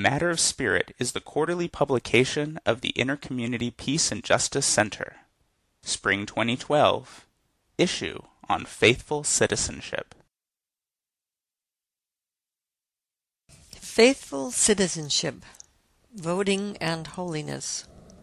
Matter of Spirit is the quarterly publication of the Intercommunity Peace and Justice Center. Spring 2012. Issue on Faithful Citizenship. Faithful Citizenship, Voting and Holiness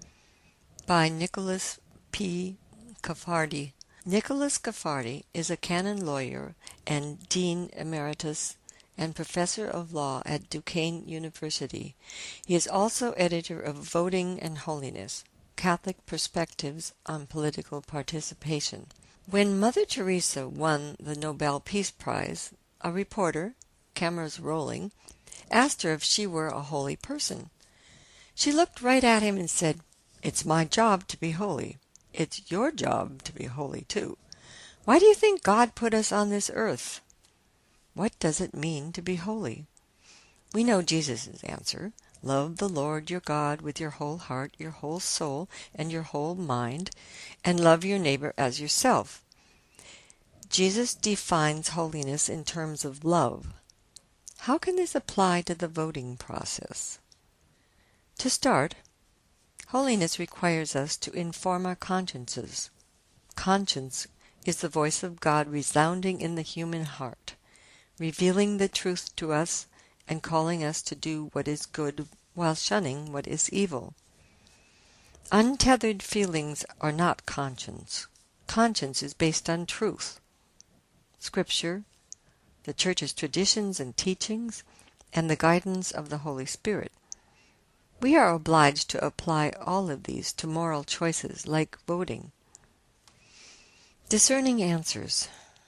by Nicholas P. Caffardi. Nicholas Caffardi is a canon lawyer and Dean Emeritus and Professor of Law at Duquesne University. He is also editor of Voting and Holiness, Catholic Perspectives on Political Participation. When Mother Teresa won the Nobel Peace Prize, a reporter, cameras rolling, asked her if she were a holy person. She looked right at him and said, "It's my job to be holy. It's your job to be holy too. Why do you think God put us on this earth? What does it mean to be holy?" We know Jesus' answer. Love the Lord your God with your whole heart, your whole soul, and your whole mind, and love your neighbor as yourself. Jesus defines holiness in terms of love. How can this apply to the voting process? To start, holiness requires us to inform our consciences. Conscience is the voice of God resounding in the human heart, revealing the truth to us and calling us to do what is good while shunning what is evil. Untethered feelings are not conscience. Conscience is based on truth, Scripture, the Church's traditions and teachings, and the guidance of the Holy Spirit. We are obliged to apply all of these to moral choices like voting. Discerning answers.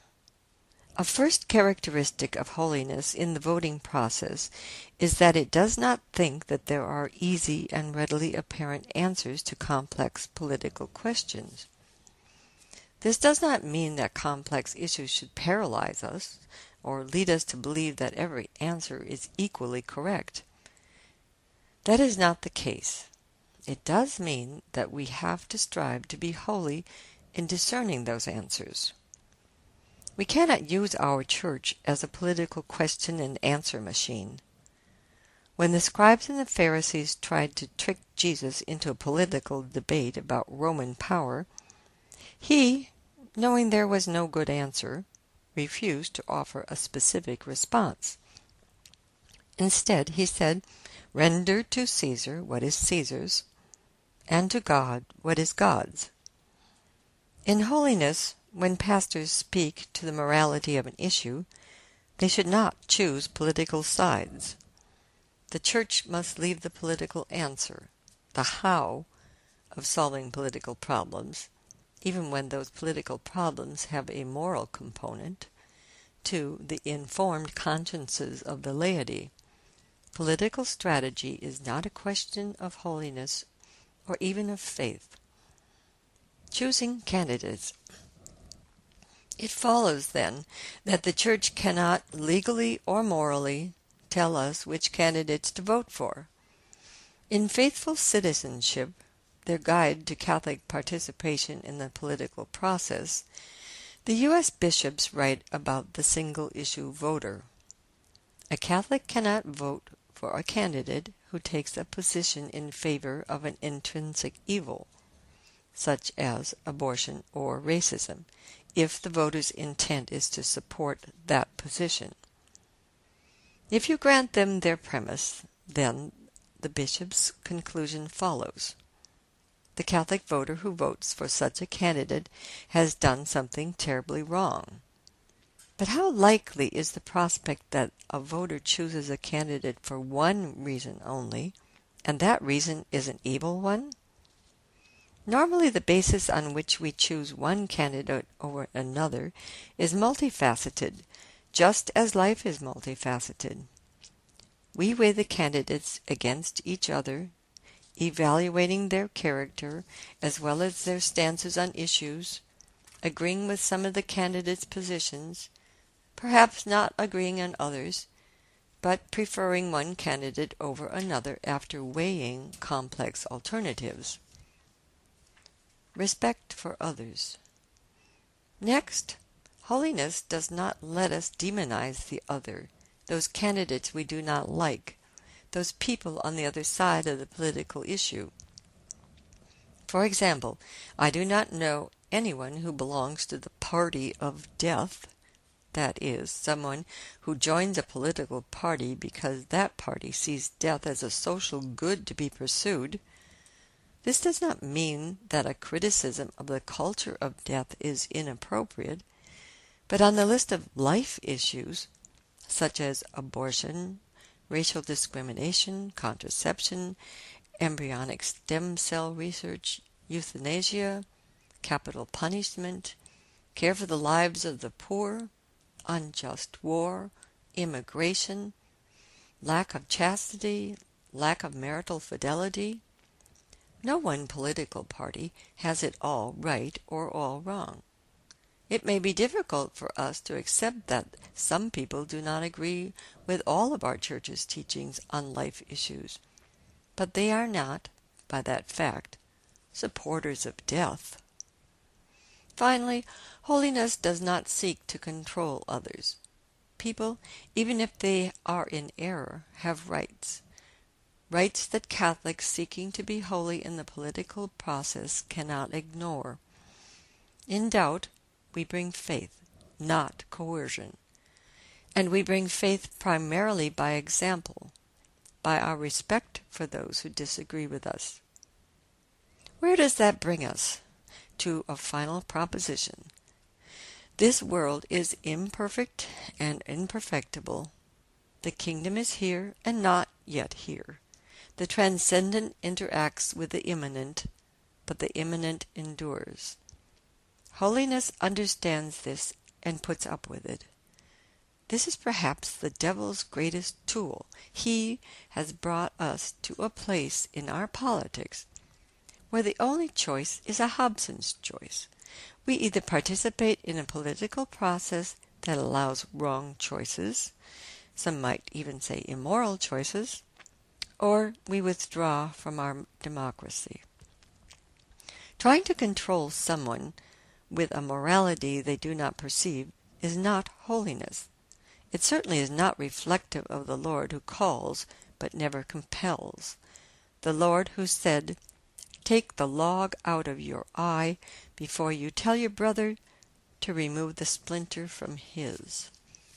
A first characteristic of holiness in the voting process is that it does not think that there are easy and readily apparent answers to complex political questions. This does not mean that complex issues should paralyze us or lead us to believe that every answer is equally correct. That is not the case. It does mean that we have to strive to be holy in discerning those answers. We cannot use our church as a political question and answer machine. When the scribes and the Pharisees tried to trick Jesus into a political debate about Roman power, he, knowing there was no good answer, refused to offer a specific response. Instead, he said, "Render to Caesar what is Caesar's, and to God what is God's." In holiness, when pastors speak to the morality of an issue, they should not choose political sides. The Church must leave the political answer, the how, of solving political problems, even when those political problems have a moral component, to the informed consciences of the laity. Political strategy is not a question of holiness or even of faith. Choosing candidates. It follows, then, that the Church cannot legally or morally tell us which candidates to vote for. In Faithful Citizenship, their guide to Catholic participation in the political process, the U.S. bishops write about the single-issue voter. A Catholic cannot vote for a candidate who takes a position in favor of an intrinsic evil, such as abortion or racism, if the voter's intent is to support that position. If you grant them their premise, then the bishop's conclusion follows. The Catholic voter who votes for such a candidate has done something terribly wrong. But how likely is the prospect that a voter chooses a candidate for one reason only, and that reason is an evil one? Normally, the basis on which we choose one candidate over another is multifaceted, just as life is multifaceted. We weigh the candidates against each other, evaluating their character as well as their stances on issues, agreeing with some of the candidates' positions, perhaps not agreeing on others, but preferring one candidate over another after weighing complex alternatives. Respect for others. Next, holiness does not let us demonize the other, those candidates we do not like, those people on the other side of the political issue. For example, I do not know anyone who belongs to the party of death, that is, someone who joins a political party because that party sees death as a social good to be pursued. This does not mean that a criticism of the culture of death is inappropriate, but on the list of life issues, such as abortion, racial discrimination, contraception, embryonic stem cell research, euthanasia, capital punishment, care for the lives of the poor, unjust war, immigration, lack of chastity, lack of marital fidelity. No one political party has it all right or all wrong. It may be difficult for us to accept that some people do not agree with all of our church's teachings on life issues, but they are not, by that fact, supporters of death. Finally, holiness does not seek to control others. People, even if they are in error, have rights. Rights that Catholics seeking to be holy in the political process cannot ignore. In doubt, we bring faith, not coercion. And we bring faith primarily by example, by our respect for those who disagree with us. Where does that bring us? To a final proposition. This world is imperfect and imperfectible. The kingdom is here and not yet here. The transcendent interacts with the immanent, but the immanent endures. Holiness understands this and puts up with it. This is perhaps the devil's greatest tool. He has brought us to a place in our politics where the only choice is a Hobson's choice. We either participate in a political process that allows wrong choices, some might even say immoral choices, or we withdraw from our democracy. Trying to control someone with a morality they do not perceive is not holiness. It certainly is not reflective of the Lord who calls but never compels, the Lord who said, "Take the log out of your eye before you tell your brother to remove the splinter from his."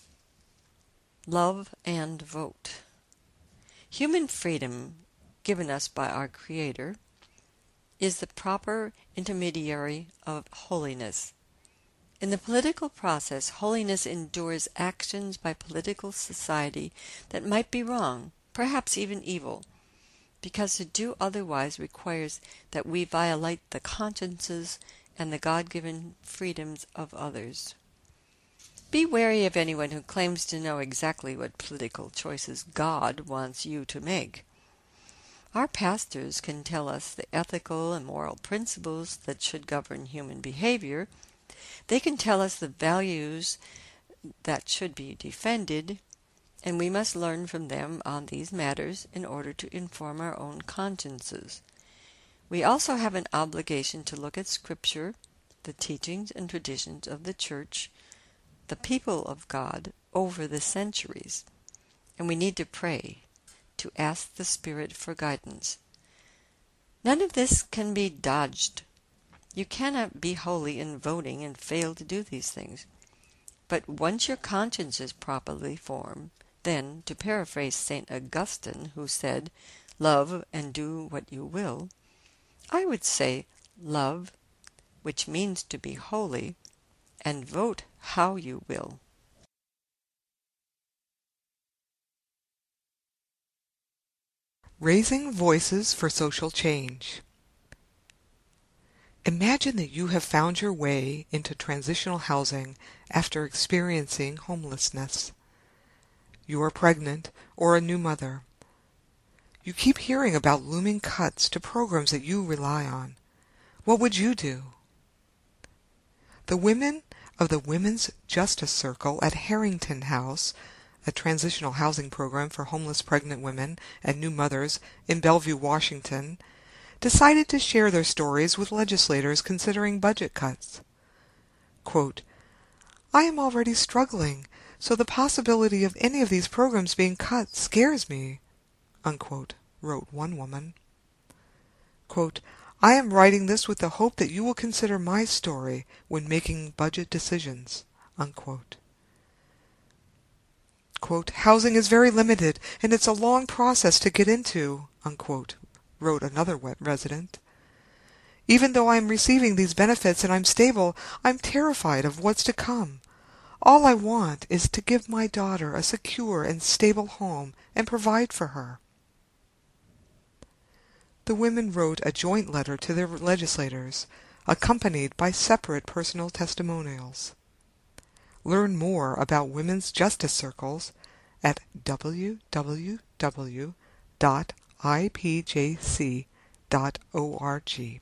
Love and vote. Human freedom, given us by our Creator, is the proper intermediary of holiness. In the political process, holiness endures actions by political society that might be wrong, perhaps even evil, because to do otherwise requires that we violate the consciences and the God-given freedoms of others. Be wary of anyone who claims to know exactly what political choices God wants you to make. Our pastors can tell us the ethical and moral principles that should govern human behavior. They can tell us the values that should be defended, and we must learn from them on these matters in order to inform our own consciences. We also have an obligation to look at Scripture, the teachings and traditions of the Church, the people of God over the centuries, and we need to pray, to ask the Spirit for guidance. None of this can be dodged. You cannot be holy in voting and fail to do these things. But once your conscience is properly formed, then, to paraphrase St. Augustine, who said, "Love and do what you will," I would say, love, which means to be holy, and vote how you will. Raising Voices for Social Change. Imagine that you have found your way into transitional housing after experiencing homelessness. You are pregnant or a new mother. You keep hearing about looming cuts to programs that you rely on. What would you do? The women of the Women's Justice Circle at Harrington House, a transitional housing program for homeless pregnant women and new mothers in Bellevue, Washington, decided to share their stories with legislators considering budget cuts. Quote, "I am already struggling, so the possibility of any of these programs being cut scares me." unquote, wrote one woman. Quote, I am writing this with the hope that you will consider my story when making budget decisions, unquote. Quote, housing is very limited and it's a long process to get into, unquote, wrote another resident. Even though I am receiving these benefits and I'm stable, I'm terrified of what's to come. All I want is to give my daughter a secure and stable home and provide for her. The women wrote a joint letter to their legislators, accompanied by separate personal testimonials. Learn more about women's justice circles at www.ipjc.org.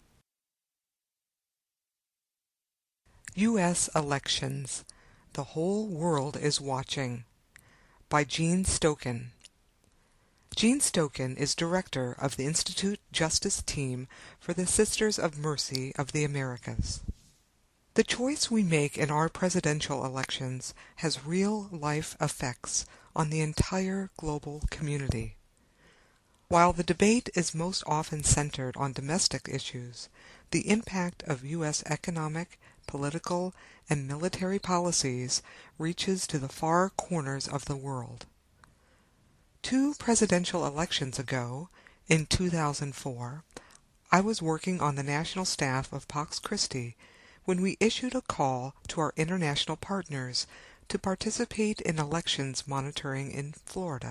U.S. Elections. The Whole World is Watching by Jean Stokin. Jean Stokin is director of the Institute Justice Team for the Sisters of Mercy of the Americas. The choice we make in our presidential elections has real-life effects on the entire global community. While the debate is most often centered on domestic issues, the impact of U.S. economic, political, and military policies reaches to the far corners of the world. 2 presidential elections ago, in 2004, I was working on the national staff of Pax Christi when we issued a call to our international partners to participate in elections monitoring in Florida.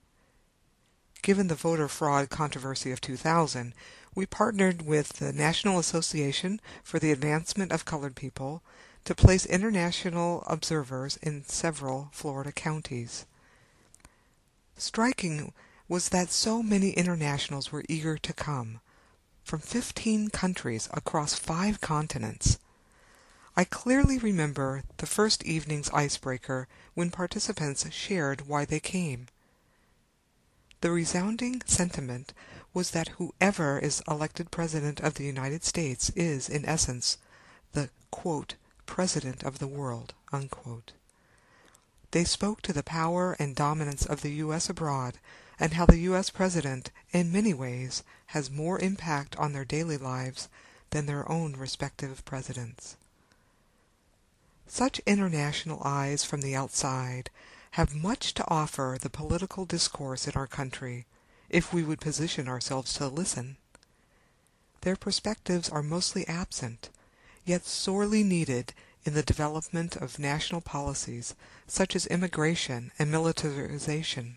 Given the voter fraud controversy of 2000, we partnered with the National Association for the Advancement of Colored People to place international observers in several Florida counties. Striking was that so many internationals were eager to come, from 15 countries across 5 continents. I clearly remember the first evening's icebreaker when participants shared why they came. The resounding sentiment was that whoever is elected President of the United States is, in essence, the, quote, President of the world, unquote. They spoke to the power and dominance of the U.S. abroad and how the U.S. President, in many ways, has more impact on their daily lives than their own respective presidents. Such international eyes from the outside have much to offer the political discourse in our country, if we would position ourselves to listen. Their perspectives are mostly absent, yet sorely needed in the development of national policies such as immigration and militarization.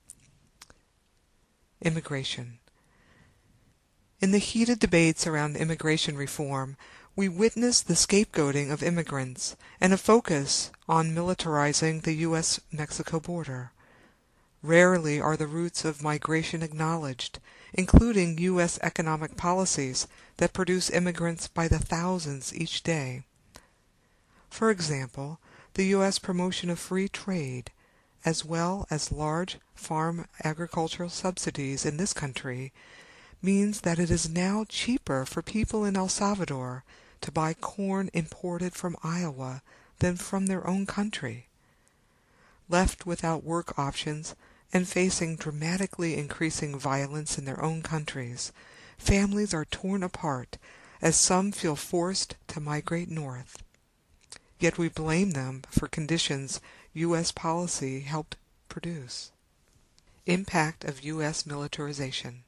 Immigration. In the heated debates around immigration reform, we witness the scapegoating of immigrants and a focus on militarizing the U.S.-Mexico border. Rarely are the roots of migration acknowledged, including U.S. economic policies that produce immigrants by the thousands each day. For example, the U.S. promotion of free trade, as well as large farm agricultural subsidies in this country, means that it is now cheaper for people in El Salvador to buy corn imported from Iowa than from their own country. Left without work options and facing dramatically increasing violence in their own countries, families are torn apart as some feel forced to migrate north. Yet we blame them for conditions U.S. policy helped produce. Impact of U.S. militarization.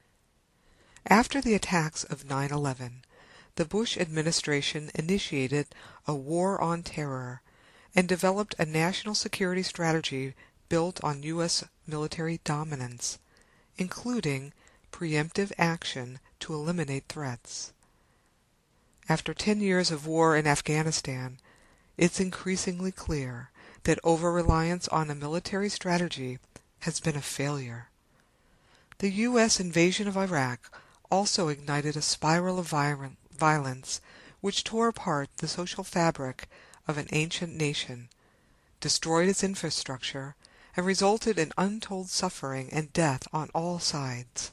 After the attacks of 9/11, the Bush administration initiated a war on terror and developed a national security strategy built on U.S. military dominance, including preemptive action to eliminate threats. After 10 years of war in Afghanistan, it's increasingly clear that over-reliance on a military strategy has been a failure. The U.S. invasion of Iraq also ignited a spiral of violence which tore apart the social fabric of an ancient nation, destroyed its infrastructure, and resulted in untold suffering and death on all sides.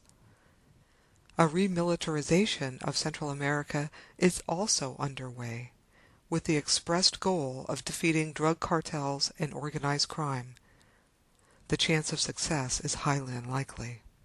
A remilitarization of Central America is also underway, with the expressed goal of defeating drug cartels and organized crime. The chance of success is highly unlikely.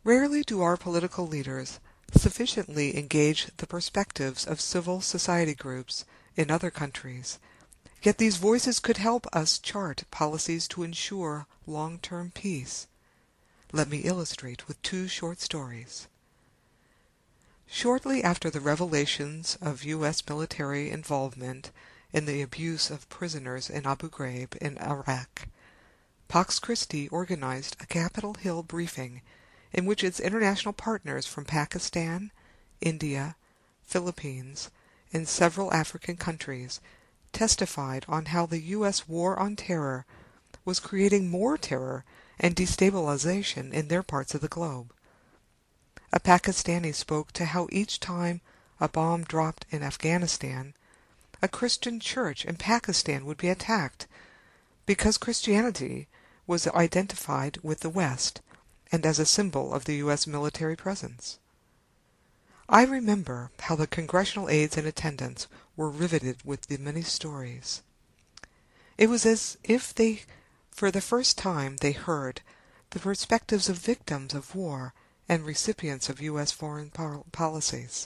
Rarely do our political leaders sufficiently engage the perspectives of civil society groups in other countries, yet these voices could help us chart policies to ensure long-term peace. Let me illustrate with two short stories. Shortly after the revelations of U.S. military involvement in the abuse of prisoners in Abu Ghraib in Iraq, Pax Christi organized a Capitol Hill briefing in which its international partners from Pakistan, India, Philippines, and several African countries testified on how the U.S. war on terror was creating more terror and destabilization in their parts of the globe. A Pakistani spoke to how each time a bomb dropped in Afghanistan, a Christian church in Pakistan would be attacked because Christianity was identified with the West and as a symbol of the U.S. military presence. I remember how the congressional aides in attendance were riveted with the many stories. It was as if for the first time they heard the perspectives of victims of war and recipients of U.S. foreign policies.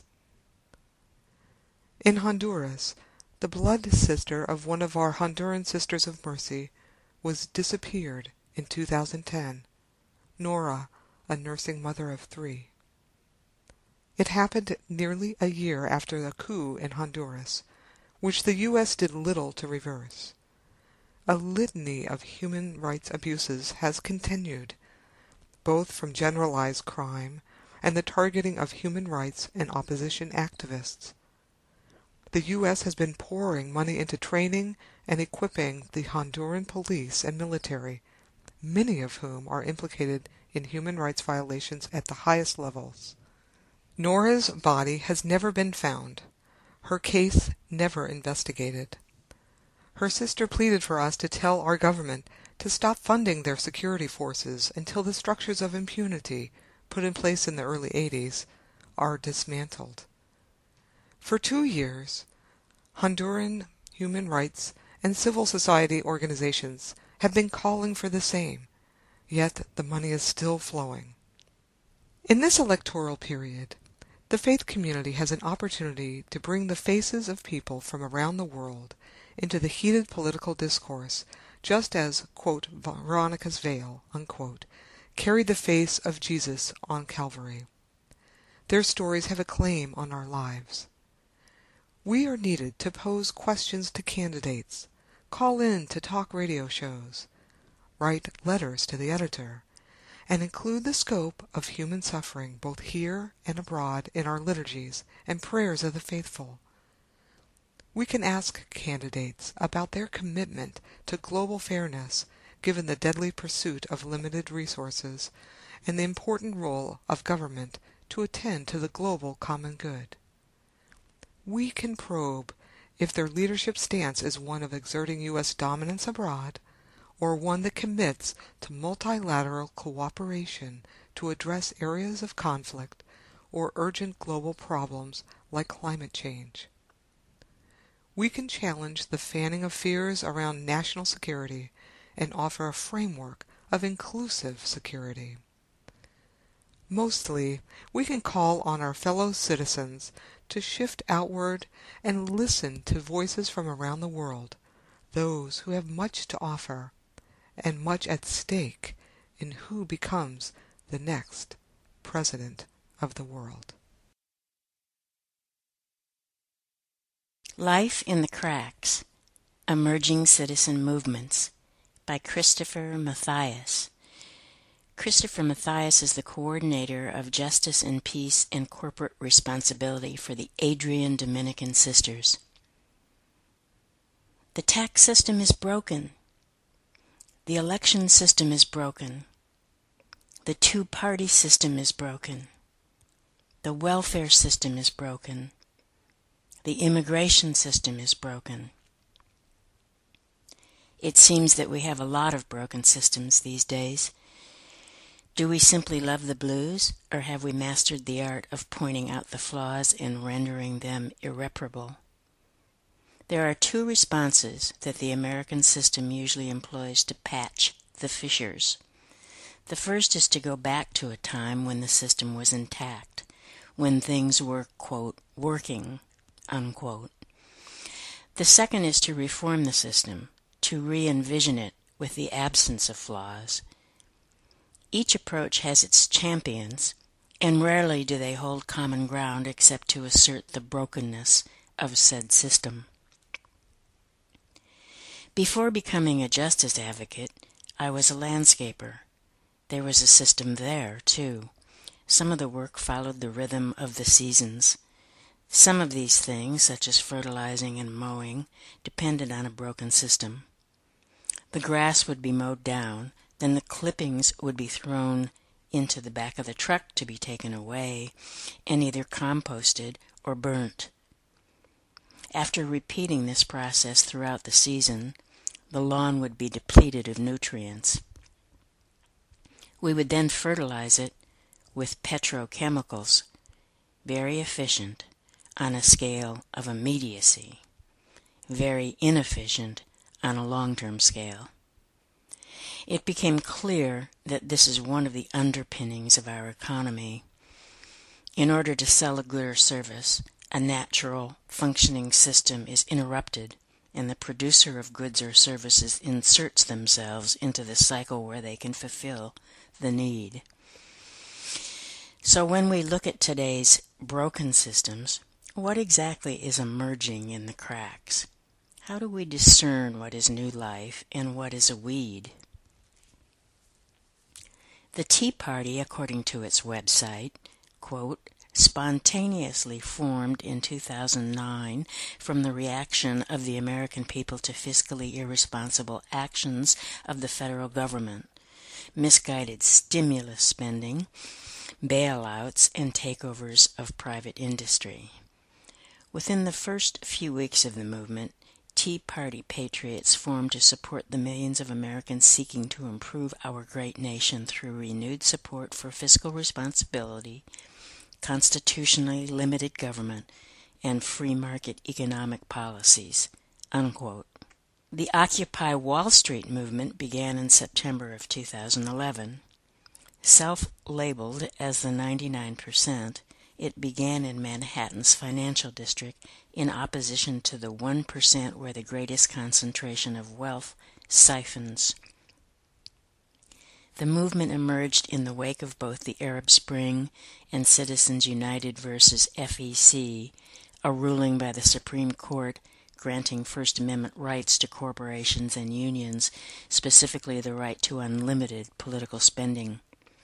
In Honduras, the blood sister of one of our Honduran Sisters of Mercy was disappeared in 2010, Nora, a nursing mother of 3. It happened nearly a year after the coup in Honduras, which the U.S. did little to reverse. A litany of human rights abuses has continued, both from generalized crime and the targeting of human rights and opposition activists. The U.S. has been pouring money into training and equipping the Honduran police and military, many of whom are implicated in human rights violations at the highest levels. Nora's body has never been found, her case never investigated. Her sister pleaded for us to tell our government to stop funding their security forces until the structures of impunity put in place in the early 80s are dismantled. For 2 years, Honduran human rights and civil society organizations have been calling for the same, yet the money is still flowing. In this electoral period, the faith community has an opportunity to bring the faces of people from around the world into the heated political discourse, just as, quote, Veronica's veil, unquote, carried the face of Jesus on Calvary. Their stories have a claim on our lives. We are needed to pose questions to candidates, call in to talk radio shows, write letters to the editor, and include the scope of human suffering both here and abroad in our liturgies and prayers of the faithful. We can ask candidates about their commitment to global fairness given the deadly pursuit of limited resources and the important role of government to attend to the global common good. We can probe if their leadership stance is one of exerting U.S. dominance abroad or one that commits to multilateral cooperation to address areas of conflict or urgent global problems like climate change. We can challenge the fanning of fears around national security and offer a framework of inclusive security. Mostly, we can call on our fellow citizens to shift outward and listen to voices from around the world, those who have much to offer and much at stake in who becomes the next president of the world. Life in the Cracks, Emerging Citizen Movements by Christopher Mathias. Christopher Mathias is the coordinator of Justice and Peace and Corporate Responsibility for the Adrian Dominican Sisters. The tax system is broken. The election system is broken. The two-party system is broken. The welfare system is broken. The immigration system is broken. It seems that we have a lot of broken systems these days. Do we simply love the blues, or have we mastered the art of pointing out the flaws and rendering them irreparable? There are two responses that the American system usually employs to patch the fissures. The first is to go back to a time when the system was intact, when things were, quote, working, unquote. The second is to reform the system, to re-envision it with the absence of flaws. Each approach has its champions, and rarely do they hold common ground except to assert the brokenness of said system. Before becoming a justice advocate, I was a landscaper. There was a system there, too. Some of the work followed the rhythm of the seasons. Some of these things, such as fertilizing and mowing, depended on a broken system. The grass would be mowed down, then the clippings would be thrown into the back of the truck to be taken away and either composted or burnt. After repeating this process throughout the season, the lawn would be depleted of nutrients. We would then fertilize it with petrochemicals, very efficient on a scale of immediacy, very inefficient on a long-term scale. It became clear that this is one of the underpinnings of our economy. In order to sell a good or service, a natural, functioning system is interrupted, and the producer of goods or services inserts themselves into the cycle where they can fulfill the need. So when we look at today's broken systems, what exactly is emerging in the cracks? How do we discern what is new life and what is a weed? The Tea Party, according to its website, quote, spontaneously formed in 2009 from the reaction of the American people to fiscally irresponsible actions of the federal government, misguided stimulus spending, bailouts, and takeovers of private industry. Within the first few weeks of the movement, Tea Party patriots formed to support the millions of Americans seeking to improve our great nation through renewed support for fiscal responsibility, constitutionally limited government, and free market economic policies, unquote. The Occupy Wall Street movement began in September of 2011. Self-labeled as the 99%, it began in Manhattan's financial district in opposition to the 1% where the greatest concentration of wealth siphons. The movement emerged in the wake of both the Arab Spring and Citizens United versus FEC, a ruling by the Supreme Court granting First Amendment rights to corporations and unions, specifically the right to unlimited political spending.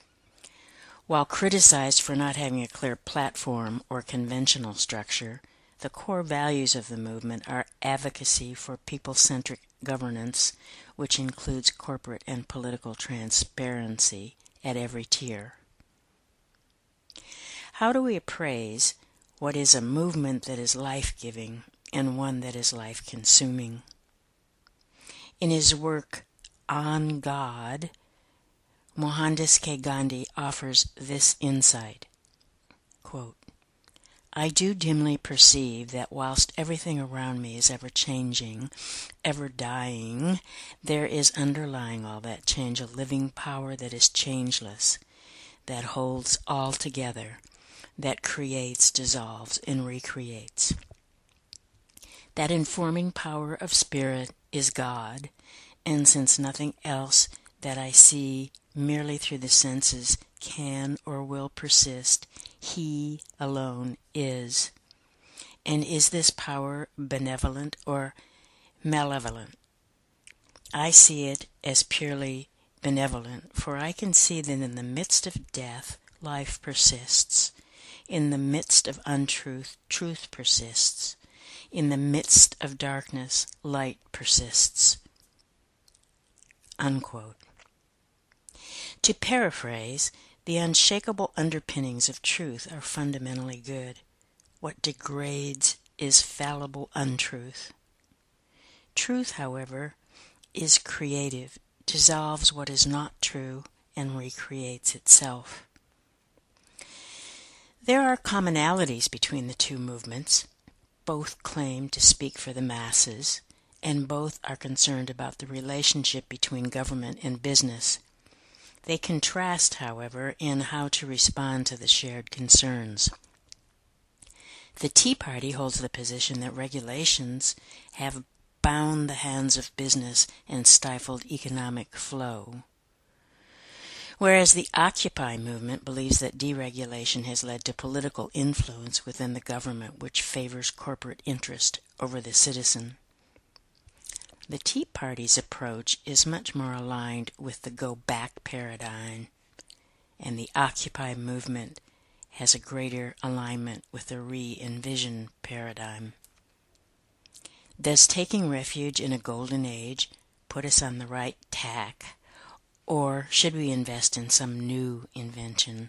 While criticized for not having a clear platform or conventional structure, the core values of the movement are advocacy for people-centric governance, which includes corporate and political transparency at every tier. How do we appraise what is a movement that is life-giving and one that is life-consuming? In his work, On God, Mohandas K. Gandhi offers this insight, quote, I do dimly perceive that whilst everything around me is ever changing, ever dying, there is underlying all that change a living power that is changeless, that holds all together, that creates, dissolves, and recreates. That informing power of spirit is God, and since nothing else that I see merely through the senses can or will persist, He alone is. And is this power benevolent or malevolent? I see it as purely benevolent, for I can see that in the midst of death, life persists. In the midst of untruth, truth persists. In the midst of darkness, light persists. Unquote. To paraphrase, the unshakable underpinnings of truth are fundamentally good. What degrades is fallible untruth. Truth, however, is creative, dissolves what is not true, and recreates itself. There are commonalities between the two movements. Both claim to speak for the masses, and both are concerned about the relationship between government and business. They contrast, however, in how to respond to the shared concerns. The Tea Party holds the position that regulations have bound the hands of business and stifled economic flow, whereas the Occupy movement believes that deregulation has led to political influence within the government which favors corporate interest over the citizen. The Tea Party's approach is much more aligned with the Go Back paradigm, and the Occupy movement has a greater alignment with the Re-Envision paradigm. Does taking refuge in a golden age put us on the right tack, or should we invest in some new invention?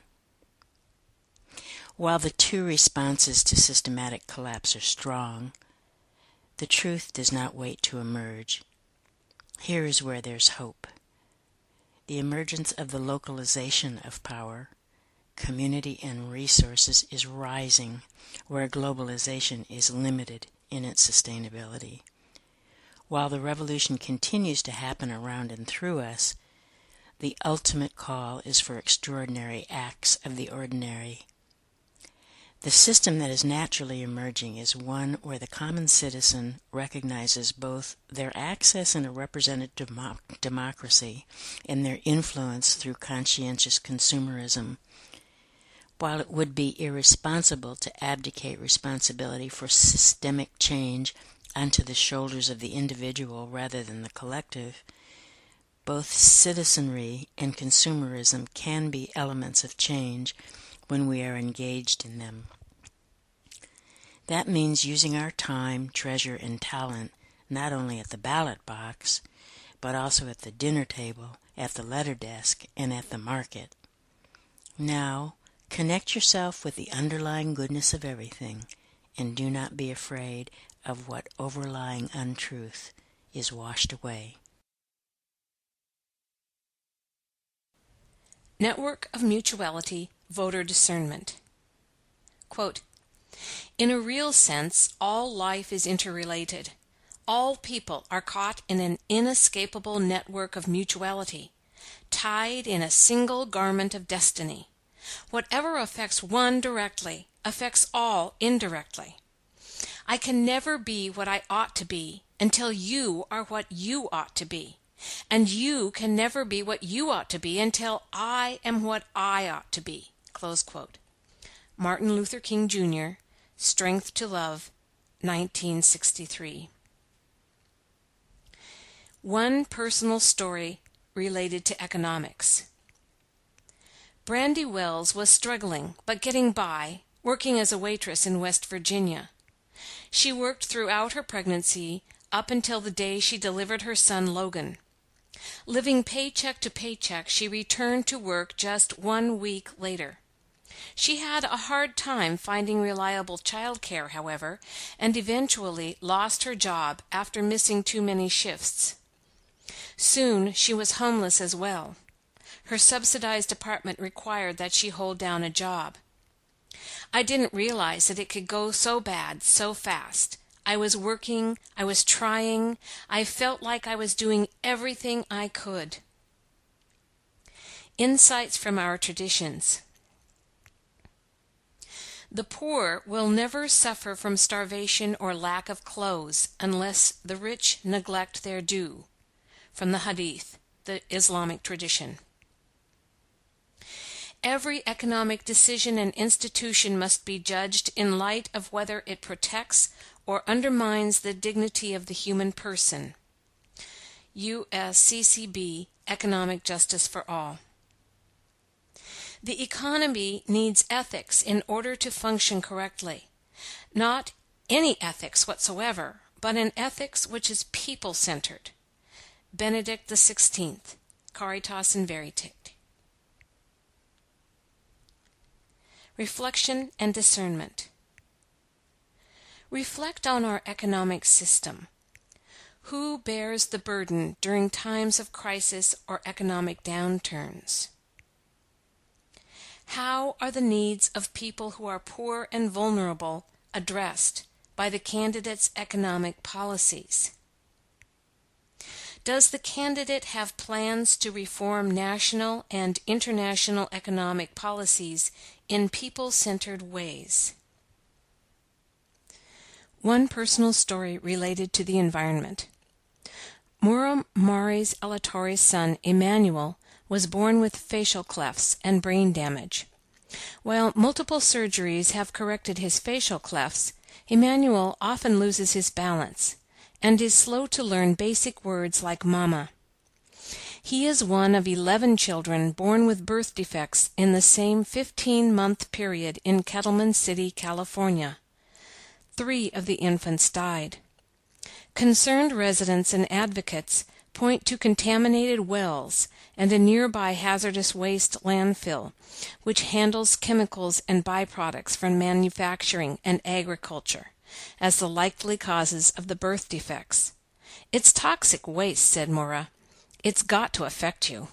While the two responses to systematic collapse are strong, the truth does not wait to emerge. Here is where there's hope. The emergence of the localization of power, community, and resources is rising where globalization is limited in its sustainability. While the revolution continues to happen around and through us, the ultimate call is for extraordinary acts of the ordinary. The system that is naturally emerging is one where the common citizen recognizes both their access in a representative democracy and their influence through conscientious consumerism. While it would be irresponsible to abdicate responsibility for systemic change onto the shoulders of the individual rather than the collective, both citizenry and consumerism can be elements of change when we are engaged in them. That means using our time, treasure, and talent not only at the ballot box, but also at the dinner table, at the letter desk, and at the market. Now, connect yourself with the underlying goodness of everything, and do not be afraid of what overlying untruth is washed away. Network of Mutuality, Voter Discernment. Quote, in a real sense, all life is interrelated. All people are caught in an inescapable network of mutuality, tied in a single garment of destiny. Whatever affects one directly affects all indirectly. I can never be what I ought to be until you are what you ought to be. And you can never be what you ought to be until I am what I ought to be. Close quote. Martin Luther King, Jr., Strength to Love, 1963. One personal story related to economics. Brandy Wells was struggling, but getting by, working as a waitress in West Virginia. She worked throughout her pregnancy up until the day she delivered her son Logan. Living paycheck to paycheck, she returned to work just 1 week later. She had a hard time finding reliable child care, however, and eventually lost her job after missing too many shifts. Soon she was homeless as well. Her subsidized apartment required that she hold down a job. I didn't realize that it could go so bad so fast. I was working, I was trying, I felt like I was doing everything I could. Insights from our traditions. The poor will never suffer from starvation or lack of clothes unless the rich neglect their due. From the Hadith, the Islamic tradition. Every economic decision and institution must be judged in light of whether it protects or undermines the dignity of the human person. USCCB, Economic Justice for All. The economy needs ethics in order to function correctly. Not any ethics whatsoever, but an ethics which is people-centered. Benedict XVI, Caritas in Veritate. Reflection and discernment. Reflect on our economic system. Who bears the burden during times of crisis or economic downturns? How are the needs of people who are poor and vulnerable addressed by the candidates' economic policies? Does the candidate have plans to reform national and international economic policies in people-centered ways? One personal story related to the environment. Maurice Elatore's son, Emmanuel, was born with facial clefts and brain damage. While multiple surgeries have corrected his facial clefts, Emmanuel often loses his balance and is slow to learn basic words like mama. He is one of 11 children born with birth defects in the same 15-month period in Kettleman City, California. 3 of the infants died. Concerned residents and advocates point to contaminated wells and a nearby hazardous waste landfill, which handles chemicals and byproducts from manufacturing and agriculture, as the likely causes of the birth defects. "It's toxic waste," said Mora. "It's got to affect you."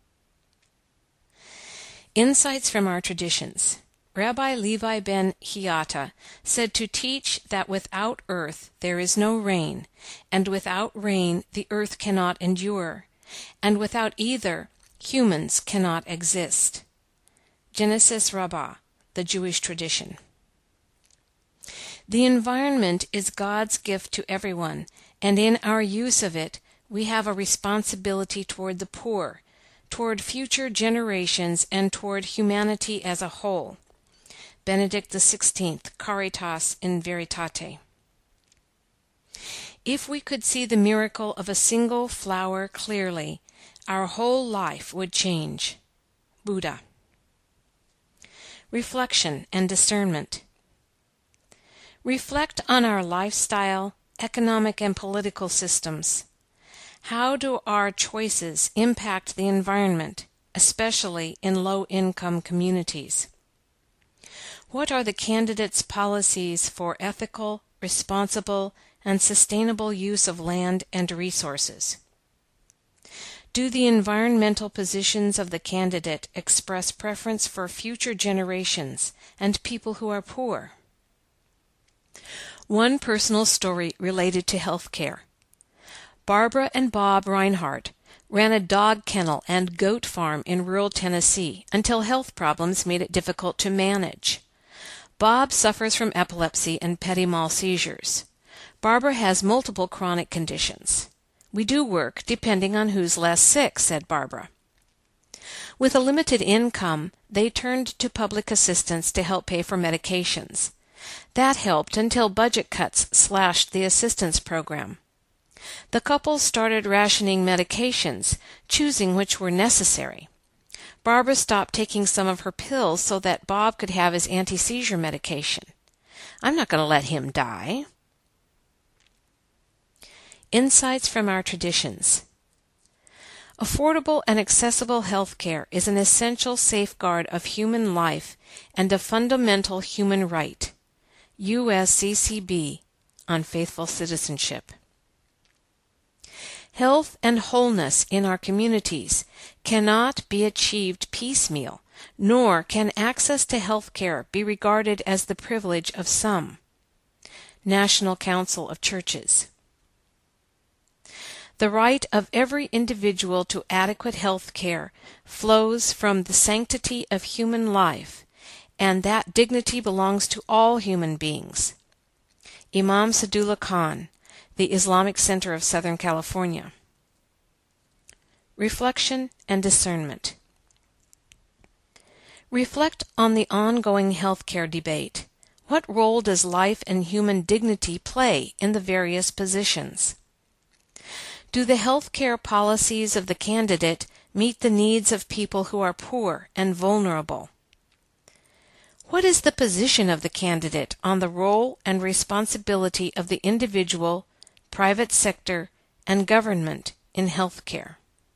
Insights from our traditions. Rabbi Levi ben Hiata said to teach that without earth there is no rain, and without rain the earth cannot endure, and without either humans cannot exist. Genesis Rabbah, the Jewish tradition. The environment is God's gift to everyone, and in our use of it we have a responsibility toward the poor, toward future generations, and toward humanity as a whole. Benedict XVI, Caritas in Veritate. If we could see the miracle of a single flower clearly, our whole life would change. Buddha. Reflection and discernment. Reflect on our lifestyle, economic and political systems. How do our choices impact the environment, especially in low-income communities? What are the candidates' policies for ethical, responsible, and sustainable use of land and resources? Do the environmental positions of the candidate express preference for future generations and people who are poor? One personal story related to health care. Barbara and Bob Reinhardt ran a dog kennel and goat farm in rural Tennessee until health problems made it difficult to manage. Bob suffers from epilepsy and petit mal seizures. Barbara has multiple chronic conditions. "We do work depending on who's less sick," said Barbara. With a limited income, they turned to public assistance to help pay for medications. That helped until budget cuts slashed the assistance program. The couple started rationing medications, choosing which were necessary. Barbara stopped taking some of her pills so that Bob could have his anti-seizure medication. "I'm not going to let him die." Insights from our traditions. Affordable and accessible health care is an essential safeguard of human life and a fundamental human right. USCCB on faithful citizenship. Health and wholeness in our communities cannot be achieved piecemeal, nor can access to health care be regarded as the privilege of some. National Council of Churches. The right of every individual to adequate health care flows from the sanctity of human life, and that dignity belongs to all human beings. Imam Sadullah Khan, the Islamic Center of Southern California. Reflection and discernment. Reflect on the ongoing healthcare debate. What role does life and human dignity play in the various positions? Do the healthcare policies of the candidate meet the needs of people who are poor and vulnerable? What is the position of the candidate on the role and responsibility of the individual, private sector, and government in healthcare?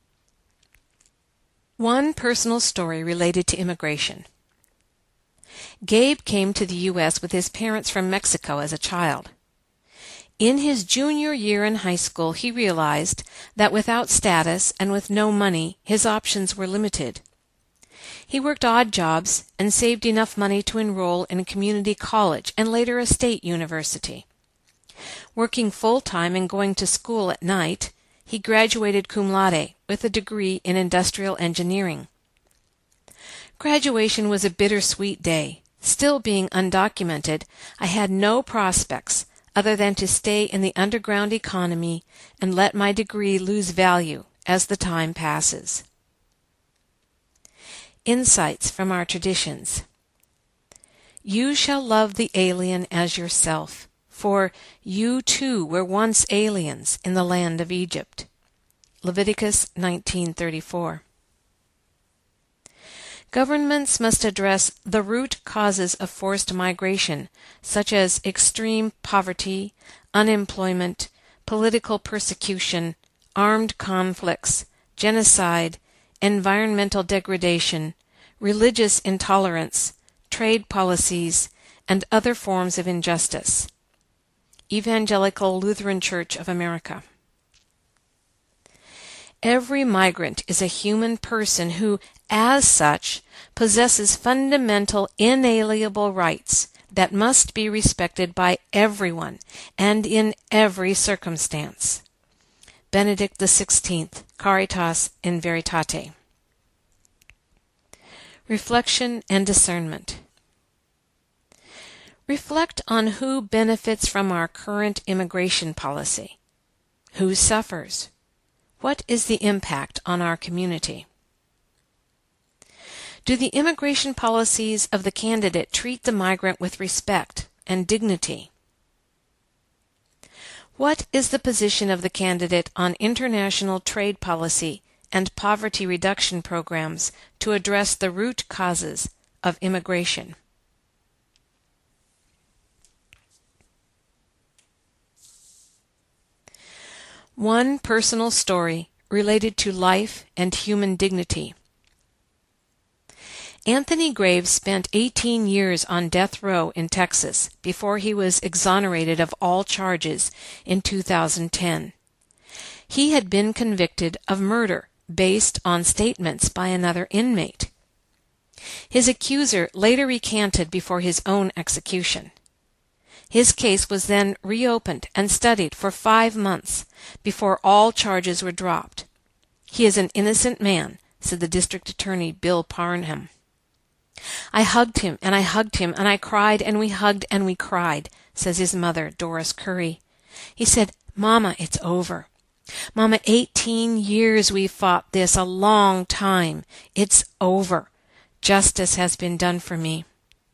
One personal story related to immigration. Gabe came to the U.S. with his parents from Mexico as a child. In his junior year in high school, he realized that without status and with no money, his options were limited. He worked odd jobs and saved enough money to enroll in a community college and later a state university. Working full-time and going to school at night, he graduated cum laude with a degree in industrial engineering. Graduation was a bittersweet day. Still being undocumented, I had no prospects other than to stay in the underground economy and let my degree lose value as the time passes. Insights from our traditions. You shall love the alien as yourself, for you too were once aliens in the land of Egypt. Leviticus 19:34. Governments must address the root causes of forced migration, such as extreme poverty, unemployment, political persecution, armed conflicts, genocide, environmental degradation, religious intolerance, trade policies, and other forms of injustice. Evangelical Lutheran Church of America. Every migrant is a human person who, as such, possesses fundamental inalienable rights that must be respected by everyone and in every circumstance. Benedict XVI, Caritas in Veritate. Reflection and discernment. Reflect on who benefits from our current immigration policy. Who suffers? What is the impact on our community? Do the immigration policies of the candidate treat the migrant with respect and dignity? What is the position of the candidate on international trade policy and poverty reduction programs to address the root causes of immigration? One personal story related to life and human dignity. Anthony Graves spent 18 years on death row in Texas before he was exonerated of all charges in 2010. He had been convicted of murder based on statements by another inmate. His accuser later recanted before his own execution. His case was then reopened and studied for 5 months before all charges were dropped. He is an innocent man, said the district attorney Bill Parham. I hugged him and I hugged him and I cried and we hugged and we cried, says his mother, Doris Curry. He said, Mama, it's over. Mama, 18 years we've fought this, a long time. It's over. Justice has been done for me.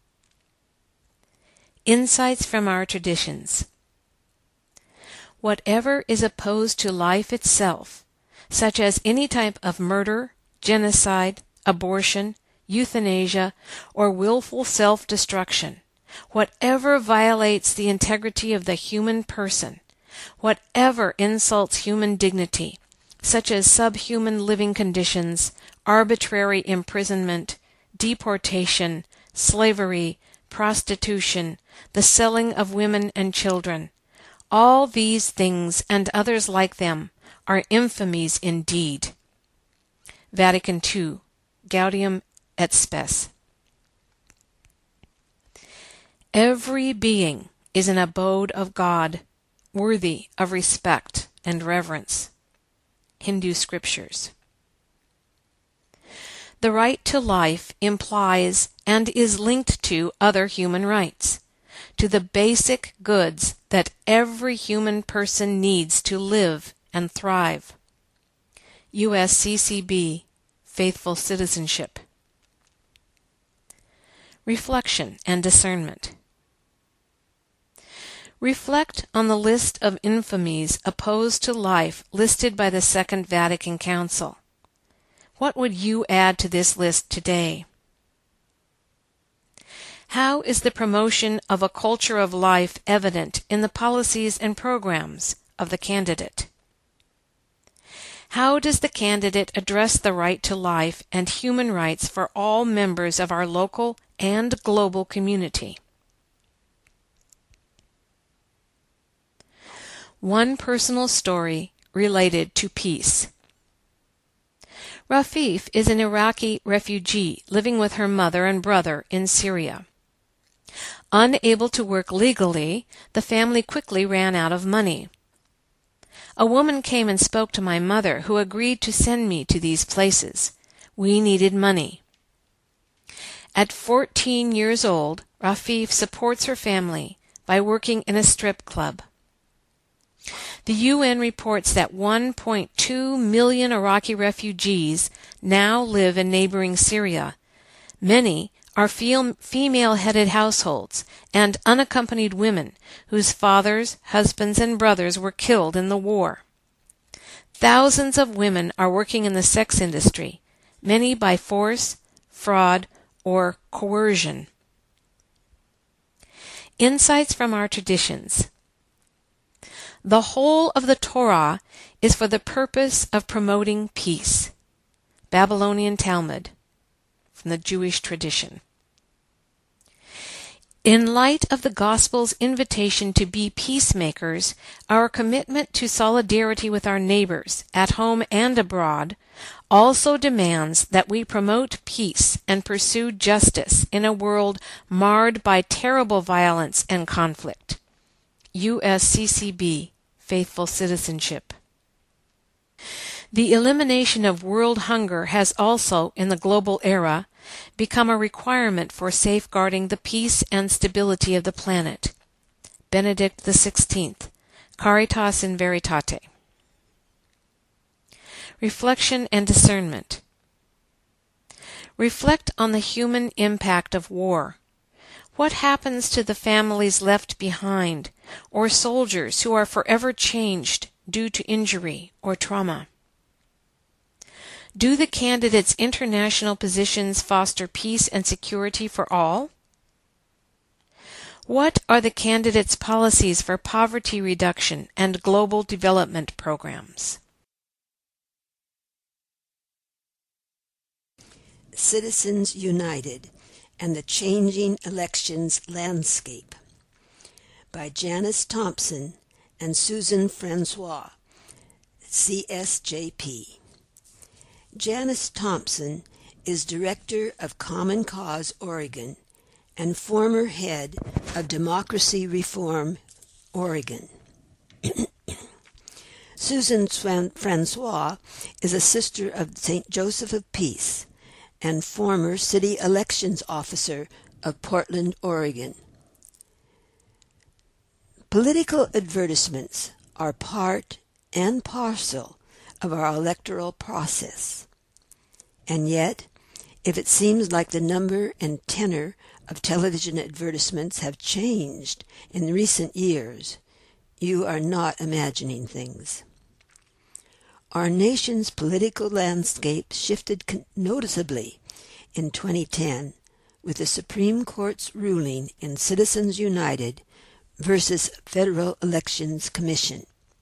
Insights from our traditions. Whatever is opposed to life itself, such as any type of murder, genocide, abortion, euthanasia, or willful self-destruction, whatever violates the integrity of the human person, whatever insults human dignity, such as subhuman living conditions, arbitrary imprisonment, deportation, slavery, prostitution, the selling of women and children, all these things and others like them are infamies indeed. Vatican II, Gaudium et Spes. Every being is an abode of God, worthy of respect and reverence. Hindu Scriptures. The right to life implies and is linked to other human rights, to the basic goods that every human person needs to live and thrive. USCCB, Faithful Citizenship. Reflection and discernment. Reflect on the list of infamies opposed to life listed by the Second Vatican Council. What would you add to this list today? How is the promotion of a culture of life evident in the policies and programs of the candidate? How does the candidate address the right to life and human rights for all members of our local and global community? One personal story related to peace. Rafif is an Iraqi refugee living with her mother and brother in Syria. Unable to work legally, the family quickly ran out of money. A woman came and spoke to my mother, who agreed to send me to these places. We needed money. At 14 years old, Rafif supports her family by working in a strip club. The UN reports that 1.2 million Iraqi refugees now live in neighboring Syria. Many are female-headed households and unaccompanied women whose fathers, husbands, and brothers were killed in the war. Thousands of women are working in the sex industry, many by force, fraud, or coercion. Insights from our traditions. The whole of the Torah is for the purpose of promoting peace. Babylonian Talmud, from the Jewish tradition. In light of the Gospel's invitation to be peacemakers, our commitment to solidarity with our neighbors, at home and abroad, also demands that we promote peace and pursue justice in a world marred by terrible violence and conflict. USCCB, Faithful Citizenship. The elimination of world hunger has also, in the global era, become a requirement for safeguarding the peace and stability of the planet. Benedict XVI, Caritas in Veritate. Reflection and discernment. Reflect on the human impact of war. What happens to the families left behind, or soldiers who are forever changed due to injury or trauma? Do the candidates' international positions foster peace and security for all? What are the candidates' policies for poverty reduction and global development programs? Citizens United and the Changing Elections Landscape by Janice Thompson and Susan Francois, CSJP. Janice Thompson is Director of Common Cause Oregon and former head of Democracy Reform Oregon. Susan Francois is a sister of St. Joseph of Peace and former city elections officer of Portland, Oregon. Political advertisements are part and parcel of our electoral process. And yet, if it seems like the number and tenor of television advertisements have changed in recent years, you are not imagining things. Our nation's political landscape shifted noticeably in 2010 with the Supreme Court's ruling in Citizens United versus Federal Elections Commission.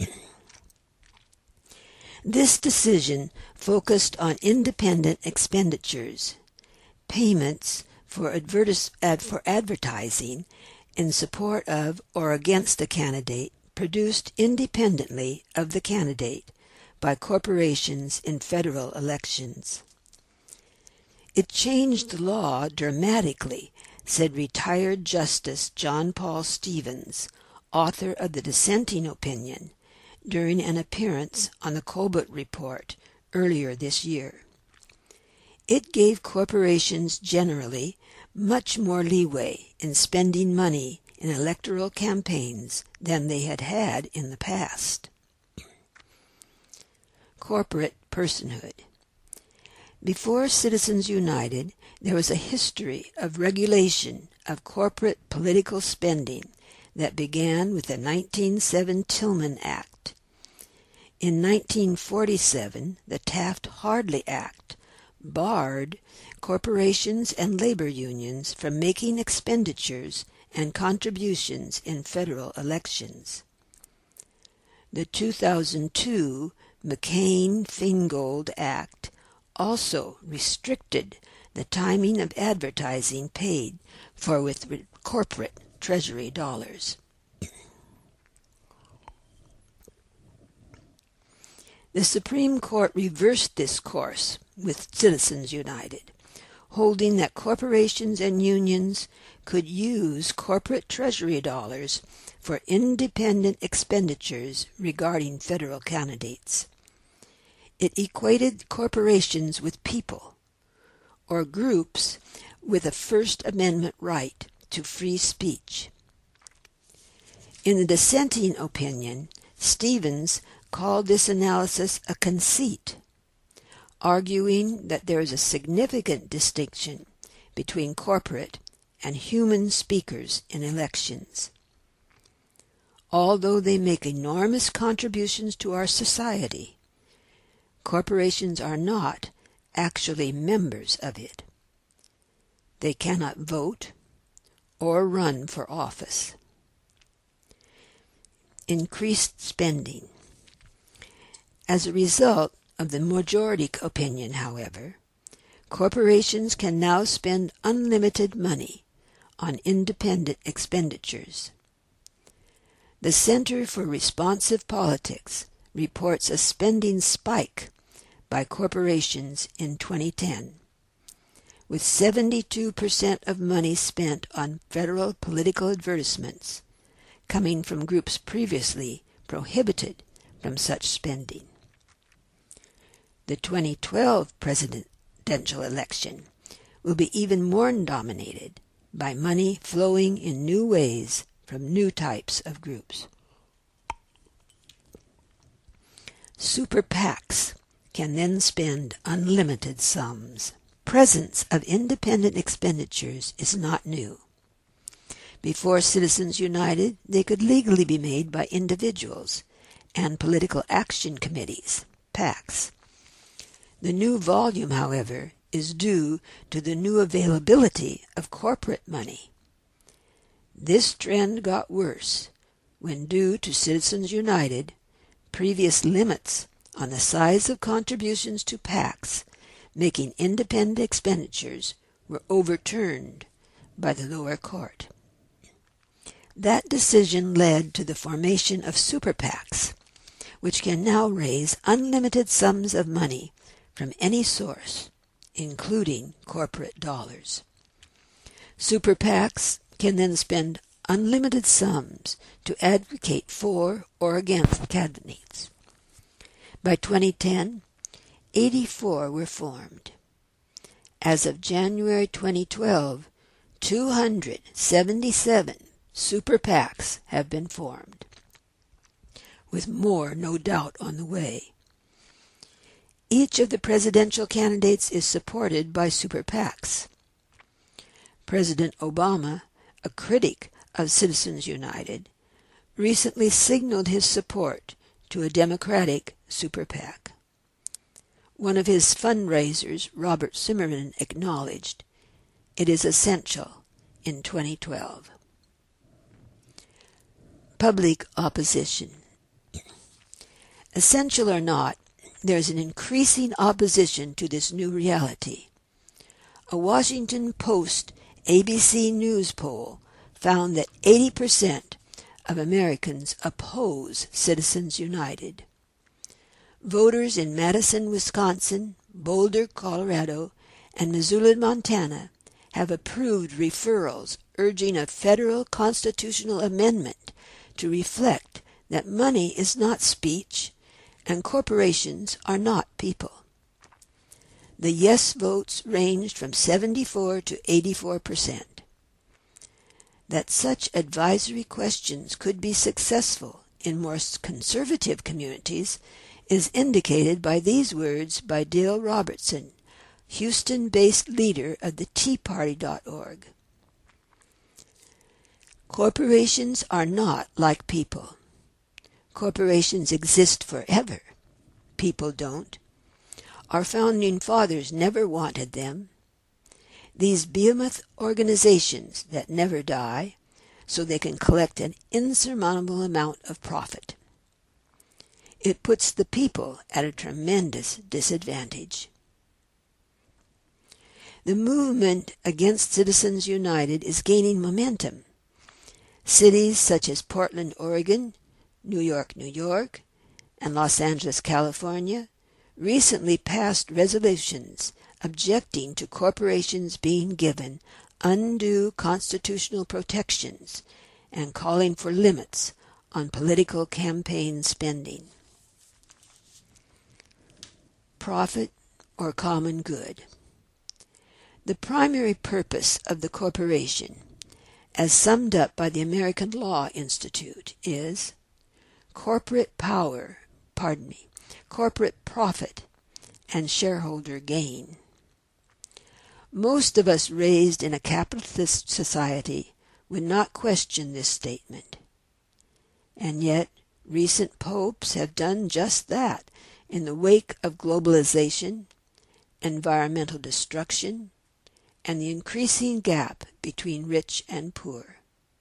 This decision focused on independent expenditures, payments for advertising in support of or against a candidate produced independently of the candidate by corporations in federal elections. It changed the law dramatically, said retired Justice John Paul Stevens, author of the dissenting opinion, during an appearance on the Colbert Report earlier this year. It gave corporations generally much more leeway in spending money in electoral campaigns than they had had in the past. Corporate personhood. Before Citizens United, there was a history of regulation of corporate political spending that began with the 1907 Tillman Act. In 1947, the Taft-Hartley Act barred corporations and labor unions from making expenditures and contributions in federal elections. The 2002 McCain-Feingold Act also restricted the timing of advertising paid for with corporate treasury dollars. The Supreme Court reversed this course with Citizens United, holding that corporations and unions could use corporate treasury dollars for independent expenditures regarding federal candidates. It equated corporations with people, or groups with a First Amendment right to free speech. In the dissenting opinion, Stevens called this analysis a conceit, arguing that there is a significant distinction between corporate and human speakers in elections. Although they make enormous contributions to our society, corporations are not actually members of it. They cannot vote or run for office. Increased spending. As a result of the majority opinion, however, corporations can now spend unlimited money on independent expenditures. The Center for Responsive Politics reports a spending spike by corporations in 2010, with 72% of money spent on federal political advertisements coming from groups previously prohibited from such spending. The 2012 presidential election will be even more dominated by money flowing in new ways from new types of groups. Super PACs can then spend unlimited sums. Presence of independent expenditures is not new. Before Citizens United, they could legally be made by individuals and political action committees, PACs. The new volume, however, is due to the new availability of corporate money. This trend got worse when, due to Citizens United, previous limits on the size of contributions to PACs making independent expenditures were overturned by the lower court. That decision led to the formation of super PACs, which can now raise unlimited sums of money from any source, including corporate dollars. Super PACs can then spend unlimited sums to advocate for or against candidates. By 2010, 84 were formed. As of January 2012, 277 super PACs have been formed, with more no doubt on the way. Each of the presidential candidates is supported by super PACs. President Obama, a critic of Citizens United, recently signaled his support to a Democratic super PAC. One of his fundraisers, Robert Zimmerman, acknowledged, "It is essential in 2012. Public opposition. Essential or not, there is an increasing opposition to this new reality. A Washington Post ABC News poll found that 80% of Americans oppose Citizens United. Voters in Madison, Wisconsin, Boulder, Colorado, and Missoula, Montana have approved referrals urging a federal constitutional amendment to reflect that money is not speech and corporations are not people. The yes votes ranged from 74 to 84%. That such advisory questions could be successful in more conservative communities is indicated by these words by Dale Robertson, Houston-based leader of the TeaParty.org. Corporations are not like people. Corporations exist forever. People don't. Our founding fathers never wanted them. These behemoth organizations that never die, so they can collect an insurmountable amount of profit. It puts the people at a tremendous disadvantage. The movement against Citizens United is gaining momentum. Cities such as Portland, Oregon, New York, New York, and Los Angeles, California, recently passed resolutions objecting to corporations being given undue constitutional protections and calling for limits on political campaign spending. Profit or common good. The primary purpose of the corporation, as summed up by the American Law Institute, is corporate profit and shareholder gain. Most of us raised in a capitalist society would not question this statement. And yet, recent popes have done just that in the wake of globalization, environmental destruction, and the increasing gap between rich and poor.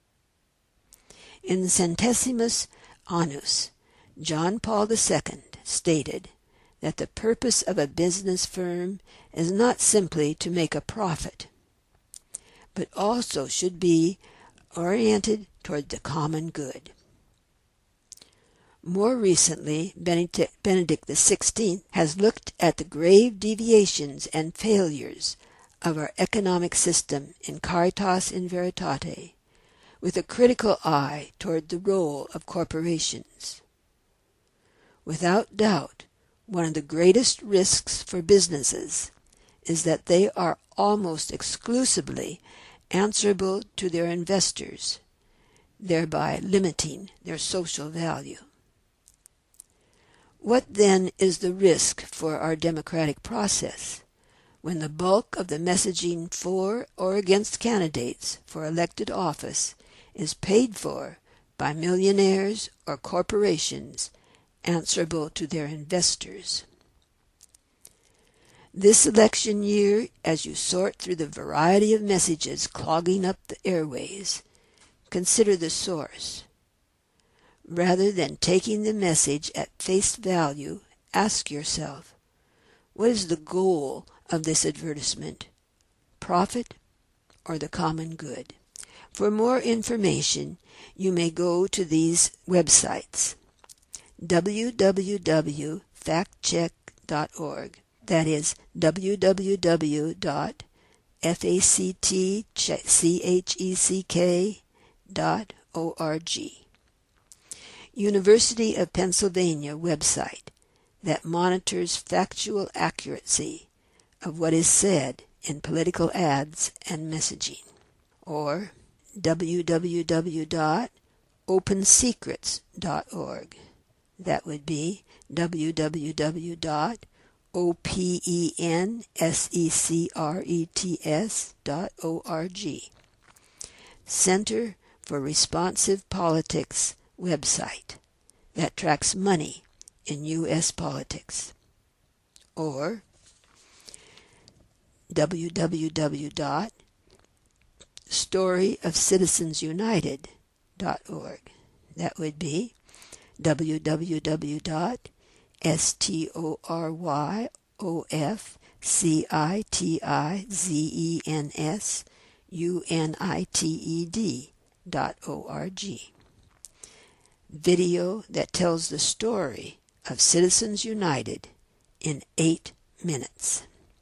In the Centesimus Annus, John Paul II stated that the purpose of a business firm is not simply to make a profit, but also should be oriented toward the common good. More recently, Benedict XVI has looked at the grave deviations and failures of our economic system in Caritas in Veritate, with a critical eye toward the role of corporations. Without doubt, one of the greatest risks for businesses is that they are almost exclusively answerable to their investors, thereby limiting their social value. What then is the risk for our democratic process when the bulk of the messaging for or against candidates for elected office is paid for by millionaires or corporations answerable to their investors? This election year, as you sort through the variety of messages clogging up the airways, consider the source. Rather than taking the message at face value, ask yourself, what is the goal of this advertisement? Profit or the common good? For more information, you may go to these websites: www.factcheck.org, that is www.factcheck.org. University of Pennsylvania website that monitors factual accuracy of what is said in political ads and messaging. Or www.opensecrets.org. That would be www.opensecrets.org. Center for Responsive Politics website that tracks money in U.S. politics. Or www.storyofcitizensunited.org. That would be www.storyofcitizensunited.org. Video that tells the story of Citizens United in 8 minutes.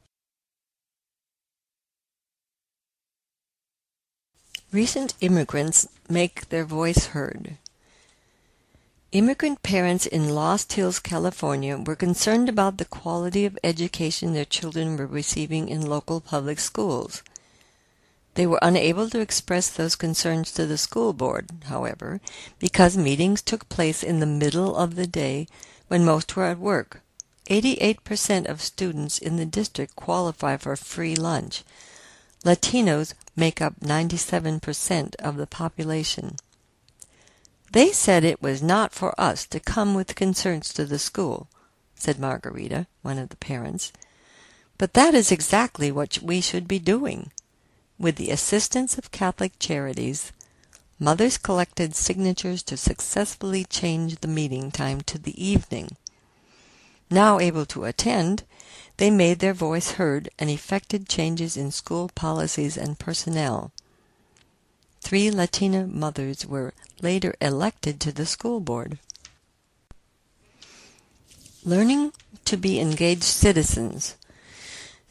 Recent immigrants make their voice heard. Immigrant parents in Lost Hills, California were concerned about the quality of education their children were receiving in local public schools. They were unable to express those concerns to the school board, however, because meetings took place in the middle of the day when most were at work. 88% of students in the district qualify for free lunch. Latinos make up 97% of the population. They said it was not for us to come with concerns to the school, said Margarita, one of the parents. But that is exactly what we should be doing. With the assistance of Catholic Charities, mothers collected signatures to successfully change the meeting time to the evening. Now able to attend, they made their voice heard and effected changes in school policies and personnel. 3 Latina mothers were later elected to the school board. Learning to be engaged citizens.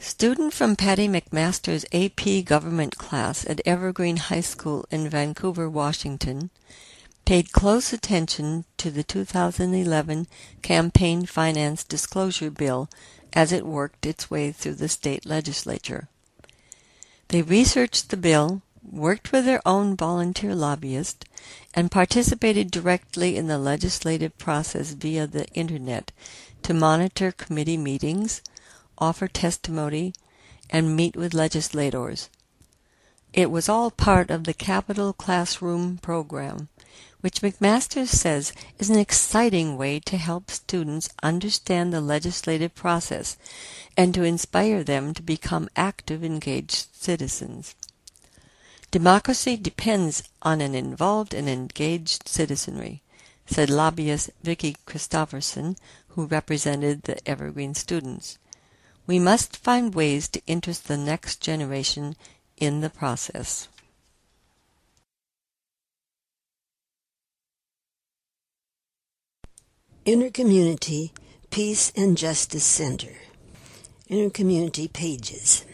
Student from Patty McMaster's AP Government class at Evergreen High School in Vancouver, Washington, paid close attention to the 2011 Campaign Finance Disclosure Bill as it worked its way through the state legislature. They researched the bill, worked with their own volunteer lobbyist, and participated directly in the legislative process via the Internet to monitor committee meetings, offer testimony, and meet with legislators. It was all part of the Capital Classroom program, which McMaster says is an exciting way to help students understand the legislative process and to inspire them to become active, engaged citizens. Democracy depends on an involved and engaged citizenry, said lobbyist Vicki Christopherson, who represented the Evergreen students. We must find ways to interest the next generation in the process. Intercommunity Peace and Justice Center. Intercommunity pages.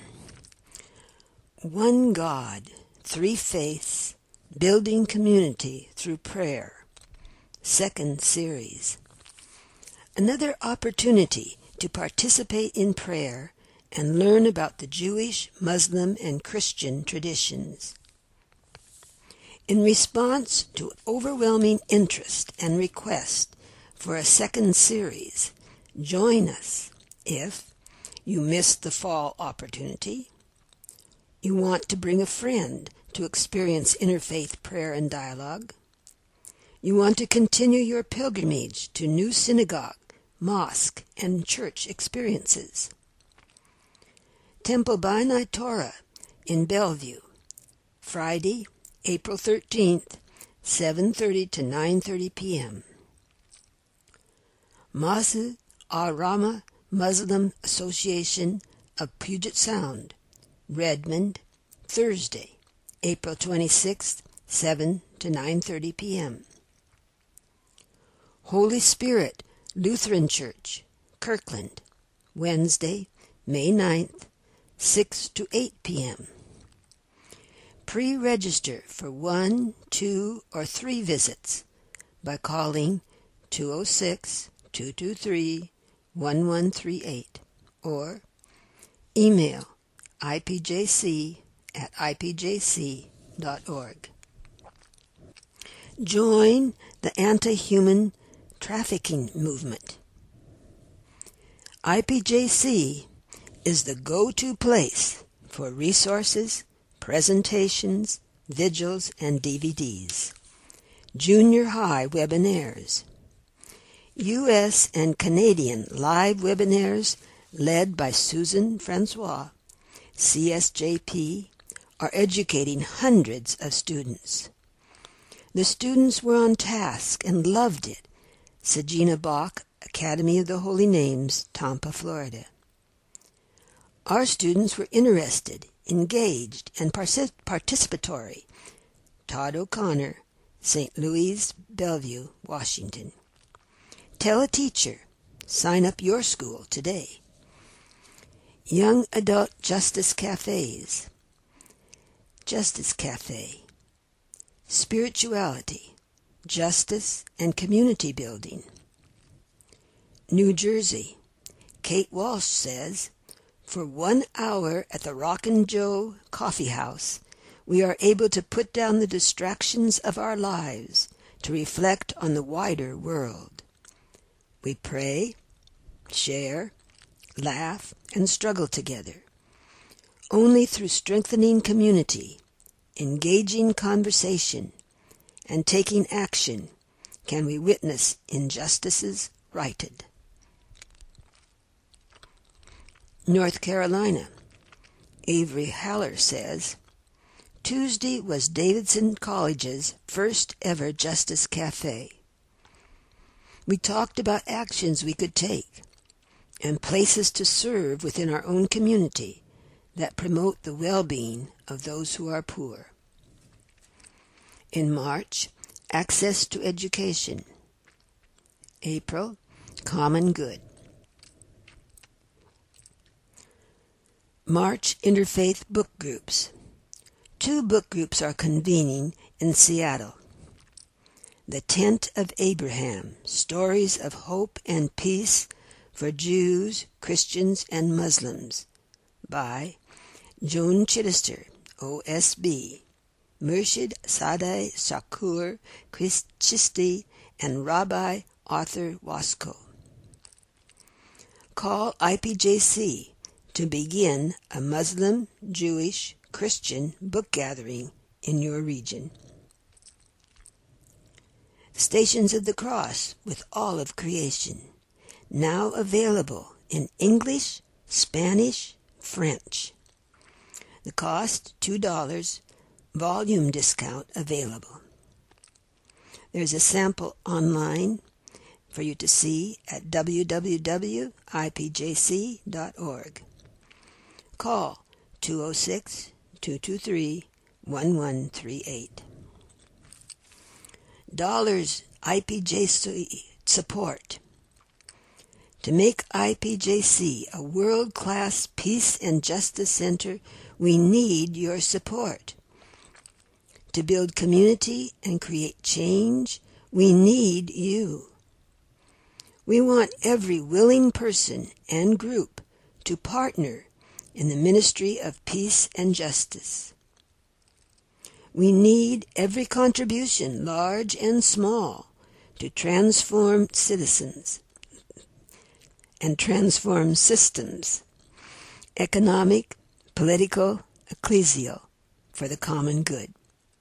One God, Three Faiths, Building Community Through Prayer. Second series. Another opportunity to participate in prayer and learn about the Jewish, Muslim, and Christian traditions. In response to overwhelming interest and request for a second series, join us if you missed the fall opportunity, you want to bring a friend to experience interfaith prayer and dialogue, you want to continue your pilgrimage to new synagogue, mosque, and church experiences. Temple B'nai Torah in Bellevue, Friday, April 13th, 7:30 to 9:30 p.m. Masjid Al-Rahma Muslim Association of Puget Sound, Redmond, Thursday, April 26th, 7 to 9:30 p.m. Holy Spirit Lutheran Church, Kirkland, Wednesday, May 9th, 6 to 8 p.m. Pre-register for 1, 2, or 3 visits by calling 206-223-1138 or email ipjc@ipjc.org. Join the anti-human trafficking movement. IPJC is the go-to place for resources, presentations, vigils, and DVDs. Junior high webinars. U.S. and Canadian live webinars led by Susan Francois, CSJP, are educating hundreds of students. The students were on task and loved it. Sagina Bach, Academy of the Holy Names, Tampa, Florida. Our students were interested, engaged, and participatory. Todd O'Connor, St. Louis, Bellevue, Washington. Tell a teacher. Sign up your school today. Young Adult Justice Cafes. Justice Cafe. Spirituality, justice, and community building. New Jersey. Kate Walsh says, for 1 hour at the Rockin' Joe Coffee House, we are able to put down the distractions of our lives to reflect on the wider world. We pray, share, laugh, and struggle together. Only through strengthening community, engaging conversation, and taking action can we witness injustices righted. North Carolina. Avery Haller says, Tuesday was Davidson College's first ever Justice Cafe. We talked about actions we could take and places to serve within our own community that promote the well-being of those who are poor. In March, access to education. April, common good. March Interfaith Book Groups. 2 book groups are convening in Seattle. The Tent of Abraham, Stories of Hope and Peace for Jews, Christians, and Muslims, by Joan Chittister, OSB, Murshid Sadeh Shakur Chisti, and Rabbi Arthur Wasko. Call IPJC to begin a Muslim, Jewish, Christian book gathering in your region. Stations of the Cross with all of creation, now available in English, Spanish, French. The cost $2, volume discount available. There's a sample online for you to see at www.ipjc.org. Call 206-223-1138. Dollars IPJC support. To make IPJC a world-class peace and justice center, we need your support. To build community and create change, we need you. We want every willing person and group to partner in the ministry of peace and justice. We need every contribution, large and small, to transform citizens and transform systems, economic, political, ecclesial, for the common good.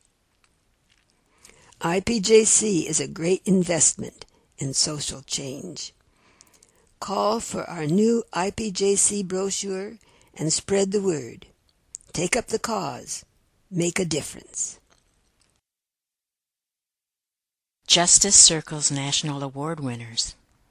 IPJC is a great investment in social change. Call for our new IPJC brochure and spread the word. Take up the cause. Make a difference. Justice Circle's National Award winners.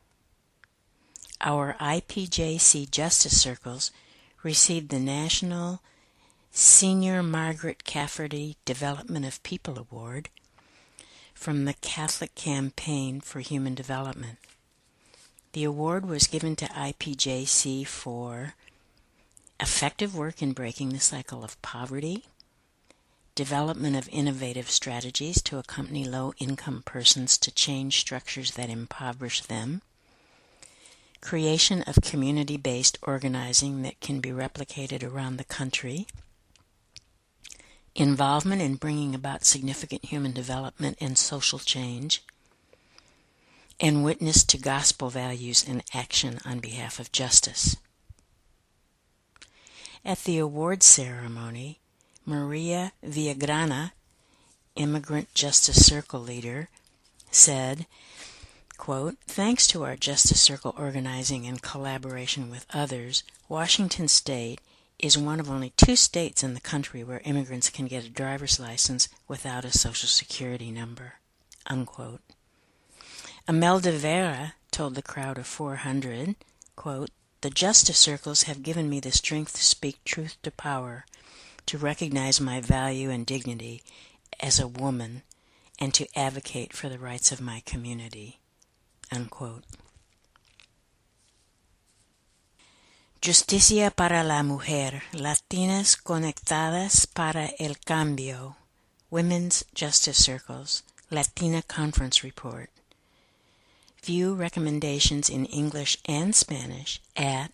Our IPJC Justice Circles received the National Senior Margaret Cafferty Development of People Award from the Catholic Campaign for Human Development. The award was given to IPJC for effective work in breaking the cycle of poverty, development of innovative strategies to accompany low-income persons to change structures that impoverish them, creation of community-based organizing that can be replicated around the country, involvement in bringing about significant human development and social change, and witness to gospel values in action on behalf of justice. At the awards ceremony, Maria Villagrana, Immigrant Justice Circle leader, said, quote, "Thanks to our Justice Circle organizing and collaboration with others, Washington State is one of only 2 states in the country where immigrants can get a driver's license without a Social Security number," unquote. Imelda Vera told the crowd of 400, quote, "The Justice Circles have given me the strength to speak truth to power, to recognize my value and dignity as a woman, and to advocate for the rights of my community," unquote. Justicia para la Mujer, Latinas Conectadas para el Cambio, Women's Justice Circles, Latina Conference Report. View recommendations in English and Spanish at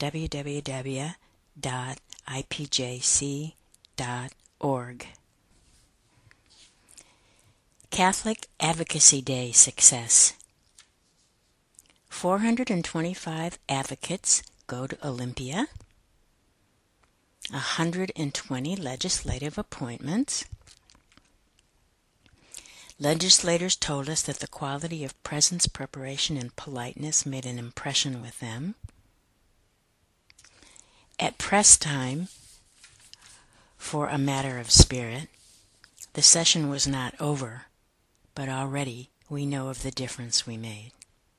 www.ipjc.org. Catholic Advocacy Day success. 425 advocates go to Olympia. 120 legislative appointments. Legislators told us that the quality of presence, preparation, and politeness made an impression with them. At press time for A Matter of Spirit, the session was not over, but already we know of the difference we made.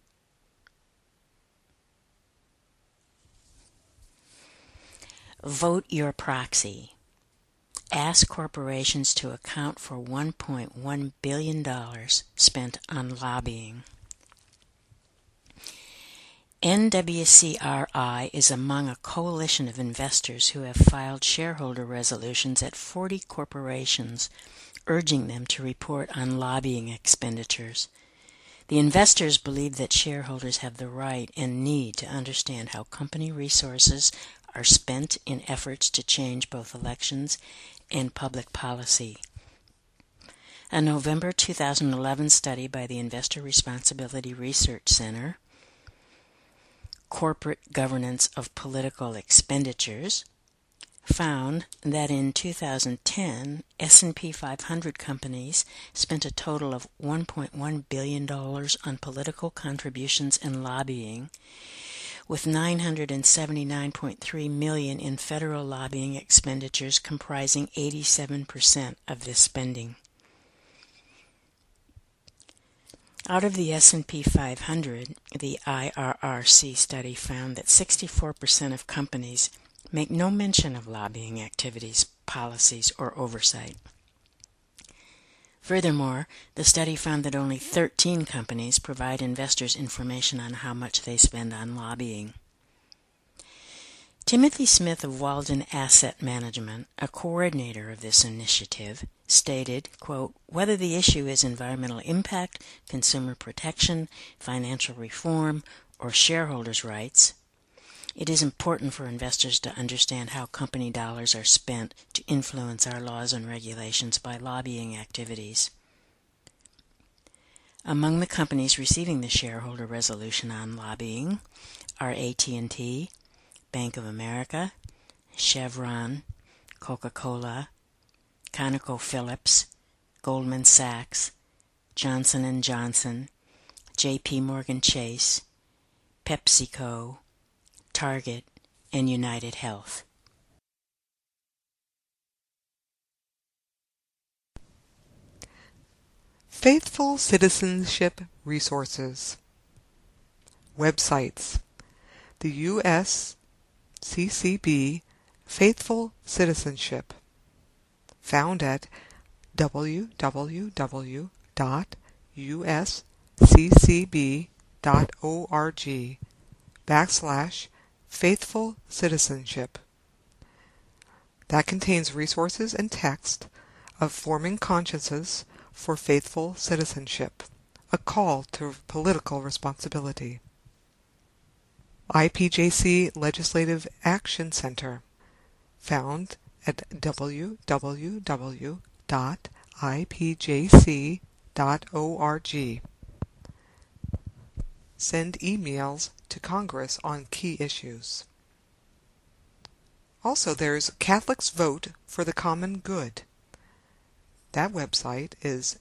Vote your proxy. Ask corporations to account for $1.1 billion spent on lobbying. NWCRI is among a coalition of investors who have filed shareholder resolutions at 40 corporations urging them to report on lobbying expenditures. The investors believe that shareholders have the right and need to understand how company resources are spent in efforts to change both elections and public policy. A November 2011 study by the Investor Responsibility Research Center, Corporate Governance of Political Expenditures, found that in 2010, S&P 500 companies spent a total of $1.1 billion on political contributions and lobbying, with $979.3 million in federal lobbying expenditures comprising 87% of this spending. Out of the S&P 500, the IRRC study found that 64% of companies make no mention of lobbying activities, policies, or oversight. Furthermore, the study found that only 13 companies provide investors information on how much they spend on lobbying. Timothy Smith of Walden Asset Management, a coordinator of this initiative, stated, quote, "Whether the issue is environmental impact, consumer protection, financial reform, or shareholders' rights, it is important for investors to understand how company dollars are spent to influence our laws and regulations by lobbying activities." Among the companies receiving the shareholder resolution on lobbying are AT&T, Bank of America, Chevron, Coca-Cola, ConocoPhillips, Goldman Sachs, Johnson & Johnson, J.P. Morgan Chase, PepsiCo, Target, and United Health. Faithful Citizenship Resources. Websites: the USCCB Faithful Citizenship, found at www.usccb.org/faithful citizenship. That contains resources and text of forming consciences for faithful citizenship, a call to political responsibility. IPJC Legislative Action Center, found at www.ipjc.org. Send emails to Congress on key issues. Also, there's Catholics Vote for the Common Good. That website is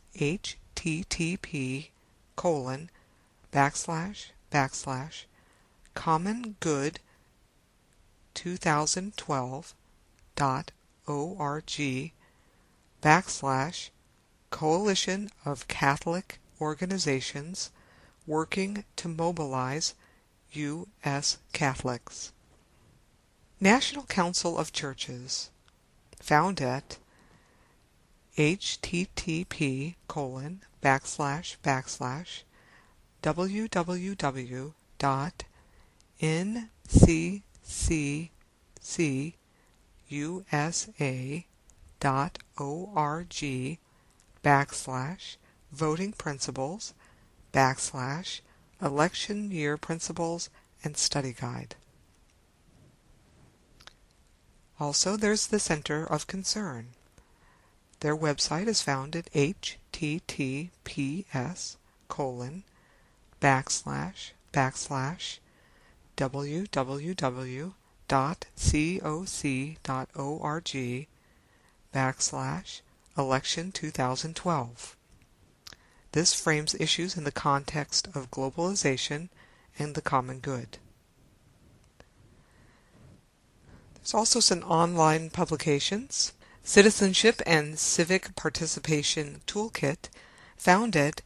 http://commongood2012.org/Coalition of Catholic Organizations Working to Mobilize U.S. Catholics. National Council of Churches, found at www.nccusa.org/voting principles/election year principles and study guide. Also, there's the Center of Concern. Their website is found at https://www.coc.org/election2012. This frames issues in the context of globalization and the common good. There's also some online publications. Citizenship and Civic Participation Toolkit, found at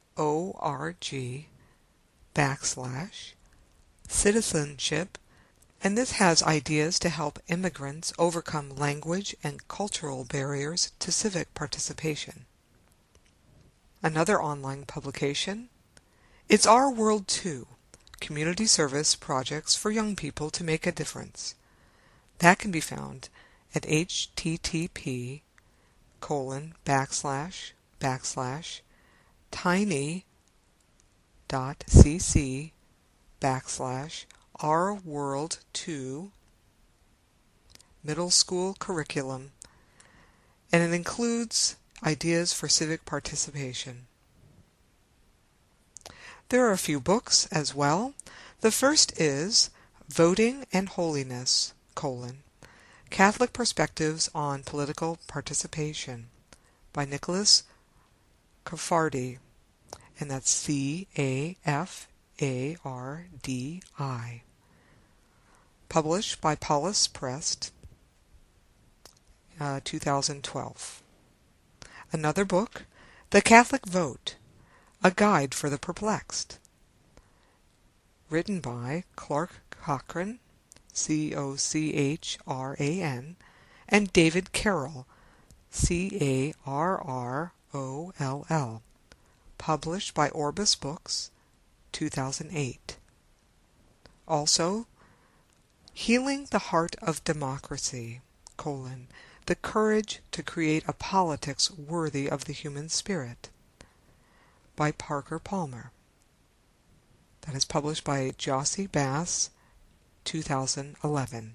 http://cliniclegal.org/citizenship and this has ideas to help immigrants overcome language and cultural barriers to civic participation. Another online publication, It's Our World Too, community service projects for young people to make a difference. That can be found at http://tiny.cc/ourworld2 middle school curriculum, and it includes ideas for civic participation. There are a few books as well. The first is Voting and Holiness, Catholic Perspectives on Political Participation by Nicholas Caffardi, and that's C-A-F-A-R-D-I. Published by Paulus Press, 2012. Another book, The Catholic Vote, A Guide for the Perplexed, written by Clark Cochran, C-O-C-H-R-A-N, and David Carroll, C-A-R-R-O-L-L, published by Orbis Books, 2008. Also, Healing the Heart of Democracy, The Courage to Create a Politics Worthy of the Human Spirit, by Parker Palmer. That is published by Jossie Bass, 2011.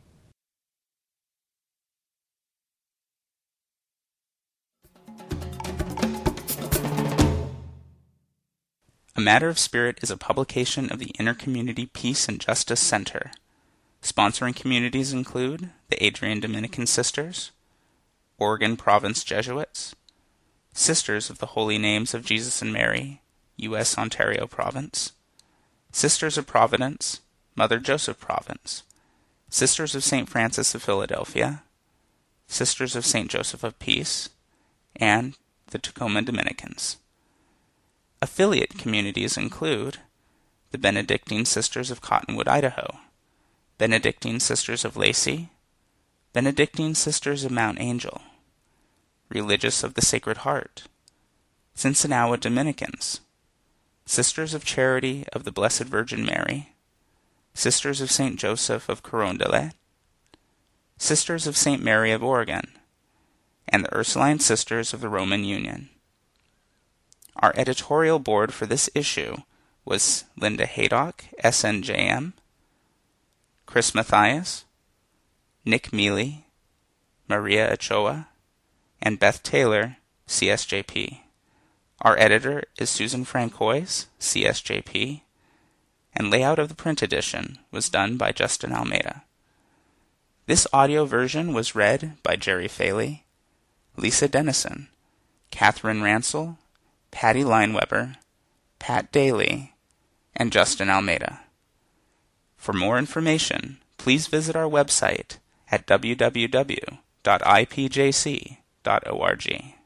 A Matter of Spirit is a publication of the Intercommunity Peace and Justice Center. Sponsoring communities include the Adrian Dominican Sisters, Oregon Province Jesuits, Sisters of the Holy Names of Jesus and Mary, U.S. Ontario Province, Sisters of Providence, Mother Joseph Province, Sisters of St. Francis of Philadelphia, Sisters of St. Joseph of Peace, and the Tacoma Dominicans. Affiliate communities include the Benedictine Sisters of Cottonwood, Idaho, Benedictine Sisters of Lacey, Benedictine Sisters of Mount Angel, Religious of the Sacred Heart, Sinsinawa Dominicans, Sisters of Charity of the Blessed Virgin Mary, Sisters of St. Joseph of Carondelet, Sisters of St. Mary of Oregon, and the Ursuline Sisters of the Roman Union. Our editorial board for this issue was Linda Haydock, SNJM, Chris Mathias, Nick Mealy, Maria Ochoa, and Beth Taylor, CSJP. Our editor is Susan Francois, CSJP, and layout of the print edition was done by Justin Almeida. This audio version was read by Jerry Faley, Lisa Dennison, Catherine Ransel, Patty Lineweber, Pat Daly, and Justin Almeida. For more information, please visit our website at www.ipjc.org.